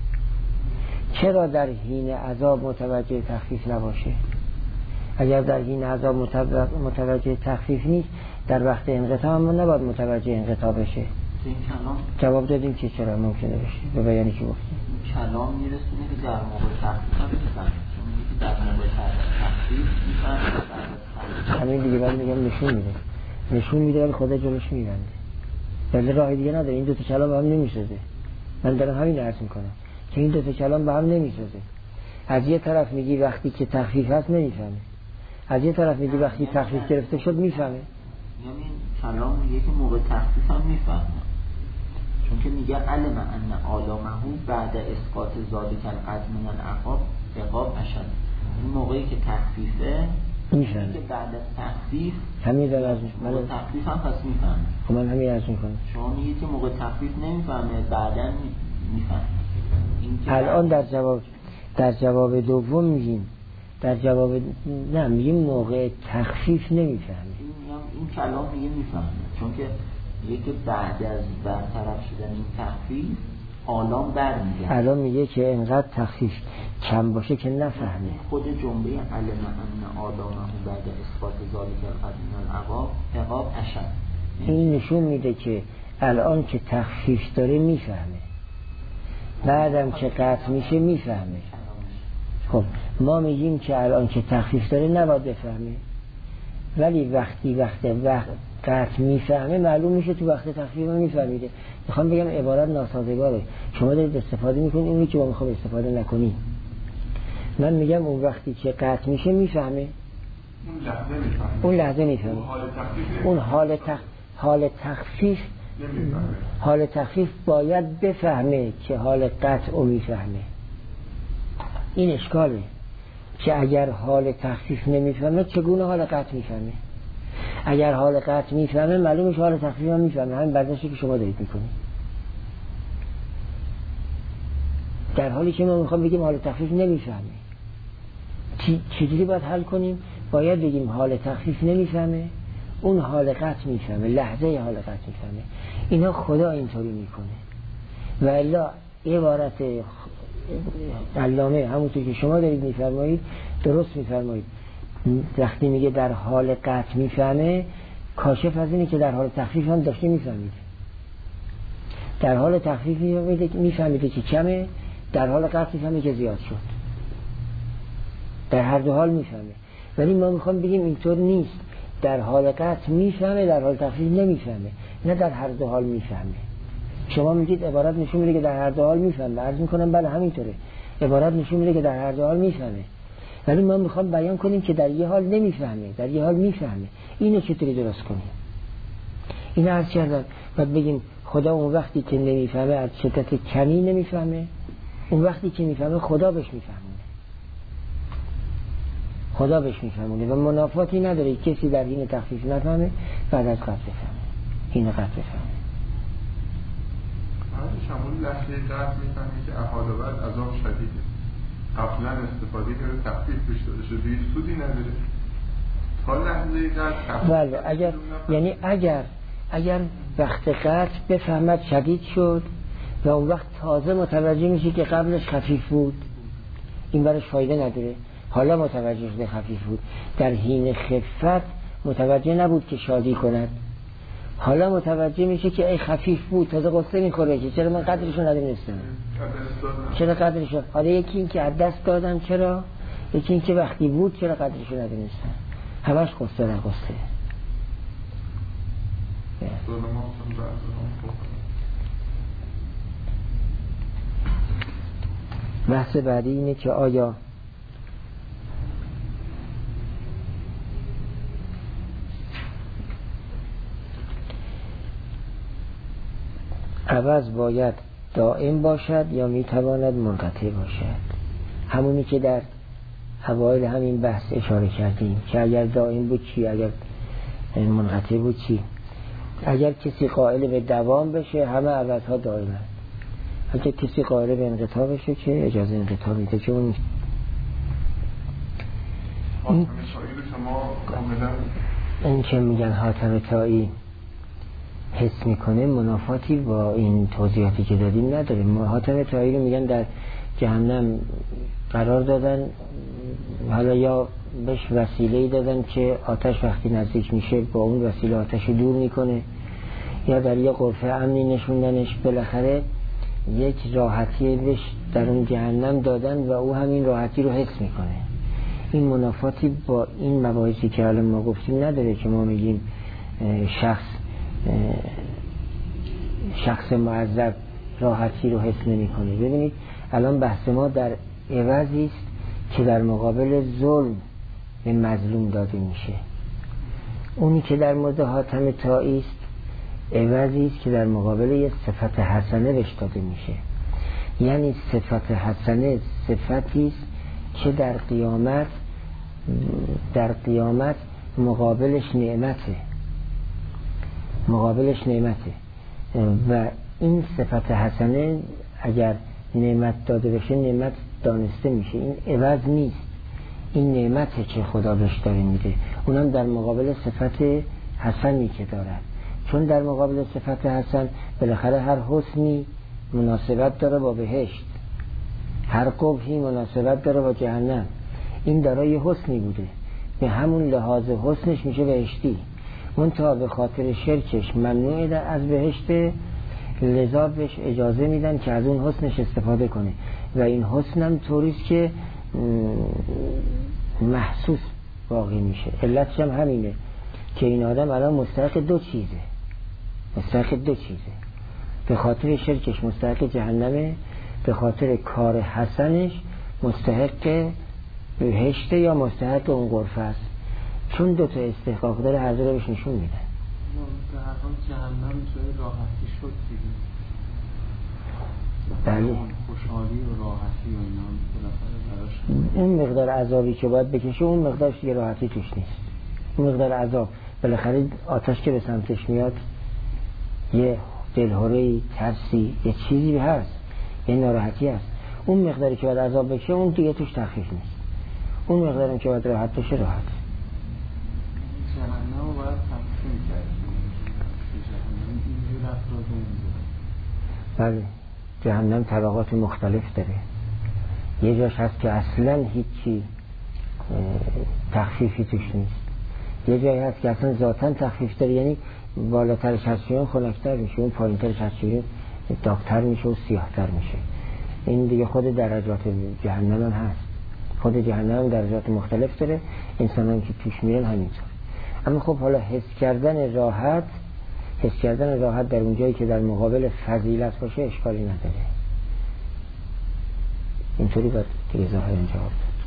چرا در حین عذاب متوجه تخفیف نباشه؟ اگر در حین عذاب متوجه تخفیف نیست، در وقت انقطاع هم نباید متوجه انقطاع بشه. جواب دادیم که چرا ممکنه بشه به بیانی که گفتیم. کلام میرسونه که در موقع تخفیف هم میفهمه، چون میگه در موقع تخفیف میفهمه. همین دیگه باید میگم نشون میده نشون میده ولی خدا جلوش میبنده، ولی راه دیگه نداره. این دو تا کلام به هم نمیسازه. من دارم همین عرض میکنم که این دو تا کلام به هم نمیسازه. از یه طرف میگی وقتی که تخفیف هست نمیفهمه، از یه طرف میگی وقتی تخفیف گرفته شد میفهمه. یعنی کلام میگه که موقع تخفیف هم میفهمه، چون که میگه علم ان آلامه بعد اسقاط ذالک القدر من العقاب عقاب اشد. این موقعی که تخفیفه میفهمه، که بعد از تخفیف همین در از موقع تخفیف هم پس میفهمه. خب من همین عرض میکنم. شما میگید که موقع تخفیف نمیفهمه، بعداً میفهمه. الان در جواب در جواب دوم میگیم در جواب نه میگیم موقع تخفیف نمیفهمه. این این کلام میگه میفهمه، چون که میگه که بعد از برطرف شدن این تخفیف آلام برمیگرده. الان میگه که انقدر تخفیف کم باشه که نفهمه. خود جمله علم ان آلامه بعد اسقاط ذالک القدر من العقاب عقاب اشد، این نشون میده که الان که تخفیف داره میفهمه، بعدم که قطع میشه میفهمه. خب ما میگیم که الان که تخفیف داره نباید بفهمه، ولی وقتی وقت وقت قطع میفهمه معلوم میشه تو وقت تخفیف هم میفهمیده. میخوام بگم عبارت ناسازگاره، شما دارید استفاده میکنید اونی که ما میخوام استفاده نکنیم. من میگم اون وقتی که قطع میشه میفهمه، اون لحظه میفهمه. اون حال تخ... حال تخفیف حال تخفیف باید بفهمه که حال قطع رو میفهمه. این اشکاله که اگر حال تخفیف نمیفهمه چگونه حال قطع میفهمه؟ اگر حال قطع میفهمه معلومه حال تخفیف هم میفهمه. همین برداشتی که شما دارید میکنید. در حالی که ما میخوام بگیم حال تخفیف نمیفهمه، چی چجوری باید حل کنیم؟ باید بگیم حال تخفیف نمیفهمه، اون حال قطع میفهمه، لحظه حال قطع میفهمه. اینا خدا اینطوری میکنه. و الا عبارت علامه همونطور که شما دارید میفرمایید درست میفرمایید. وقتی میگه در حال قطع میفهمه، کاشف از اینه که در حال تخفیف هم داشته میفهمید. در حال تخفیف میفهمیده که کمه، در حال قطع میفهمه که زیاد شد. در هر دو حال میفهمه. ولی ما میخوام بگیم اینطور نیست. در حال قطع میفهمه، در حال تخفیف نمیفهمه، نه در هر دو حال میفهمه. شما میگید عبارت نشون میده که در هر دو حال میفهمه. عرض میکنم بله همینطوره، عبارت نشون میده که در هر دو حال میفهمه، ولی ما میخوام بیان کنیم که در یه حال نمیفهمه، در یه حال میفهمه. اینو چطوری درست کنیم؟ این عرض کردم. بعد بگیم خدا اون وقتی که نمیفهمه از شدت کمی نمیفهمه، اون وقتی که میفهمه خدا بهش میفهمونه، خدا بهش میفهمونه و منافاتی نداره کسی در حین تخفیف نفهمه بعد از قطع بفهمه، حین قطع بفهمه. شمول لحظه قطع میفهمی که احاله بعد عذاب شدیده، قبلا استفاده کرده تخفیف توش داده شده، هیچ سودی نداره تا لحظه قطع. بله اگر یعنی اگر اگر وقت قطع بفهمد شدید شد و اون وقت تازه متوجه میشه که قبلش خفیف بود، این برش فایده نداره. حالا متوجه شده خفیف بود، در حین خفت متوجه نبود که شادی کند، حالا متوجه میشه که ای خفیف بود، تازه قصه میخوره که چرا من قدرشو ندونستم، چرا قدرشو. حالا یکی این که از دست دادم، چرا؟ یکی این که وقتی بود چرا قدرشو ندونستم. همش قصه در قصه. بحث بعدی اینه که آیا عوض باید دائم باشد یا میتواند منقطع باشد؟ همونی که در اوایل همین بحث اشاره کردیم که اگر دائم بود چی، اگر منقطع بود چی. اگر کسی قائل به دوام بشه همه عوضها دائمه، اگر کسی قائل به انقطاع بشه که اجازه انقطاع میده. که اون حاتم طایی رو شما کاملا این که میگن حاتم طایی حس میکنه منافاتی با این توضیحاتی که دادیم نداره. حاتم طایی رو میگن در جهنم قرار دادن، حالا یا بهش وسیله‌ای دادن که آتش وقتی نزدیک میشه با اون وسیله آتش رو دور میکنه، یا در یه غرفه امنی نشوندنش. بالاخره یک راحتی بهش در اون جهنم دادن و او همین راحتی رو حس میکنه. این منافاتی با این مباحثی که الان ما گفتیم نداره که ما میگیم شخص شخص معذب راحتی رو حس نمیکنه. ببینید الان بحث ما در عوضی است که در مقابل ظلم به مظلوم داده میشه. اونی که در مورد حاتم طایی است عوضی است که در مقابل یک صفت حسنه بهش داده میشه. یعنی صفت حسنه صفتی است که در قیامت در قیامت مقابلش نعمته مقابلش نعمته و این صفت حسنه اگر نعمت داده بشه نعمت دانسته میشه. این عوض نیست، این نعمته که خدا بهش داره میده، اونم در مقابل صفت حسنی که دارد. چون در مقابل صفت حسن بالاخره هر حسنی مناسبت داره با بهشت، هر قبحی مناسبت داره با جهنم. این دارای حسنی بوده، به همون لحاظ حسنش میشه بهشتی. منتها به خاطر شرکش ممنوعه از بهشت، لذا بهش اجازه میدن که از اون حسنش استفاده کنه و این حسنم طوریست که محسوس باقی میشه. علتش هم همینه که این آدم الان مستحق دو چیزه مستحق دو چیزه به خاطر شرکش مستحق جهنمه، به خاطر کار حسنش مستحق بهشت یا مستحق اون غرفه است. چون دو تا استحقاق داره هر دو رو بهش نشون میده. به هر حال جهنم جای راحتی شد دیگه. بله. خوشحالی و راحتی و اینا بالاخره براش اون مقدار عذابی که باید بکشه اون مقدارش دیگه راحتی توش نیست. اون مقدار عذاب بالاخره آتش که به سمتش میاد یه دلهوره‌ای، ترسی، یه چیزی هست، یه ناراحتی هست. اون مقداری که باید عذاب بکشه اون دیگه توش تخفیف نیست. اون مقداری که باید راحت بشه راحت. جهنم رو باید تقسیم کردیم. جهنم اینجور افراد اونجور. بله، جهنم طبقات مختلف داره. یه جاش هست که اصلا هیچی تخفیفی توش نیست، یه جایی هست که اصلا ذاتاً تخفیف داره، یعنی بالاترش هستیون خنکتر میشه، اون پایینترش هستیون داغتر میشه و سیاهتر میشه. این دیگه خود درجات جهنم هم هست، خود جهنم هم درجات مختلف داره، انسان هم که توش میرن همینطور. اما خب حالا حس کردن راحت حس کردن راحت در اون جایی که در مقابل فضیلت باشه اشکالی نداره. اینطوری باید دیگه ظاهر جواب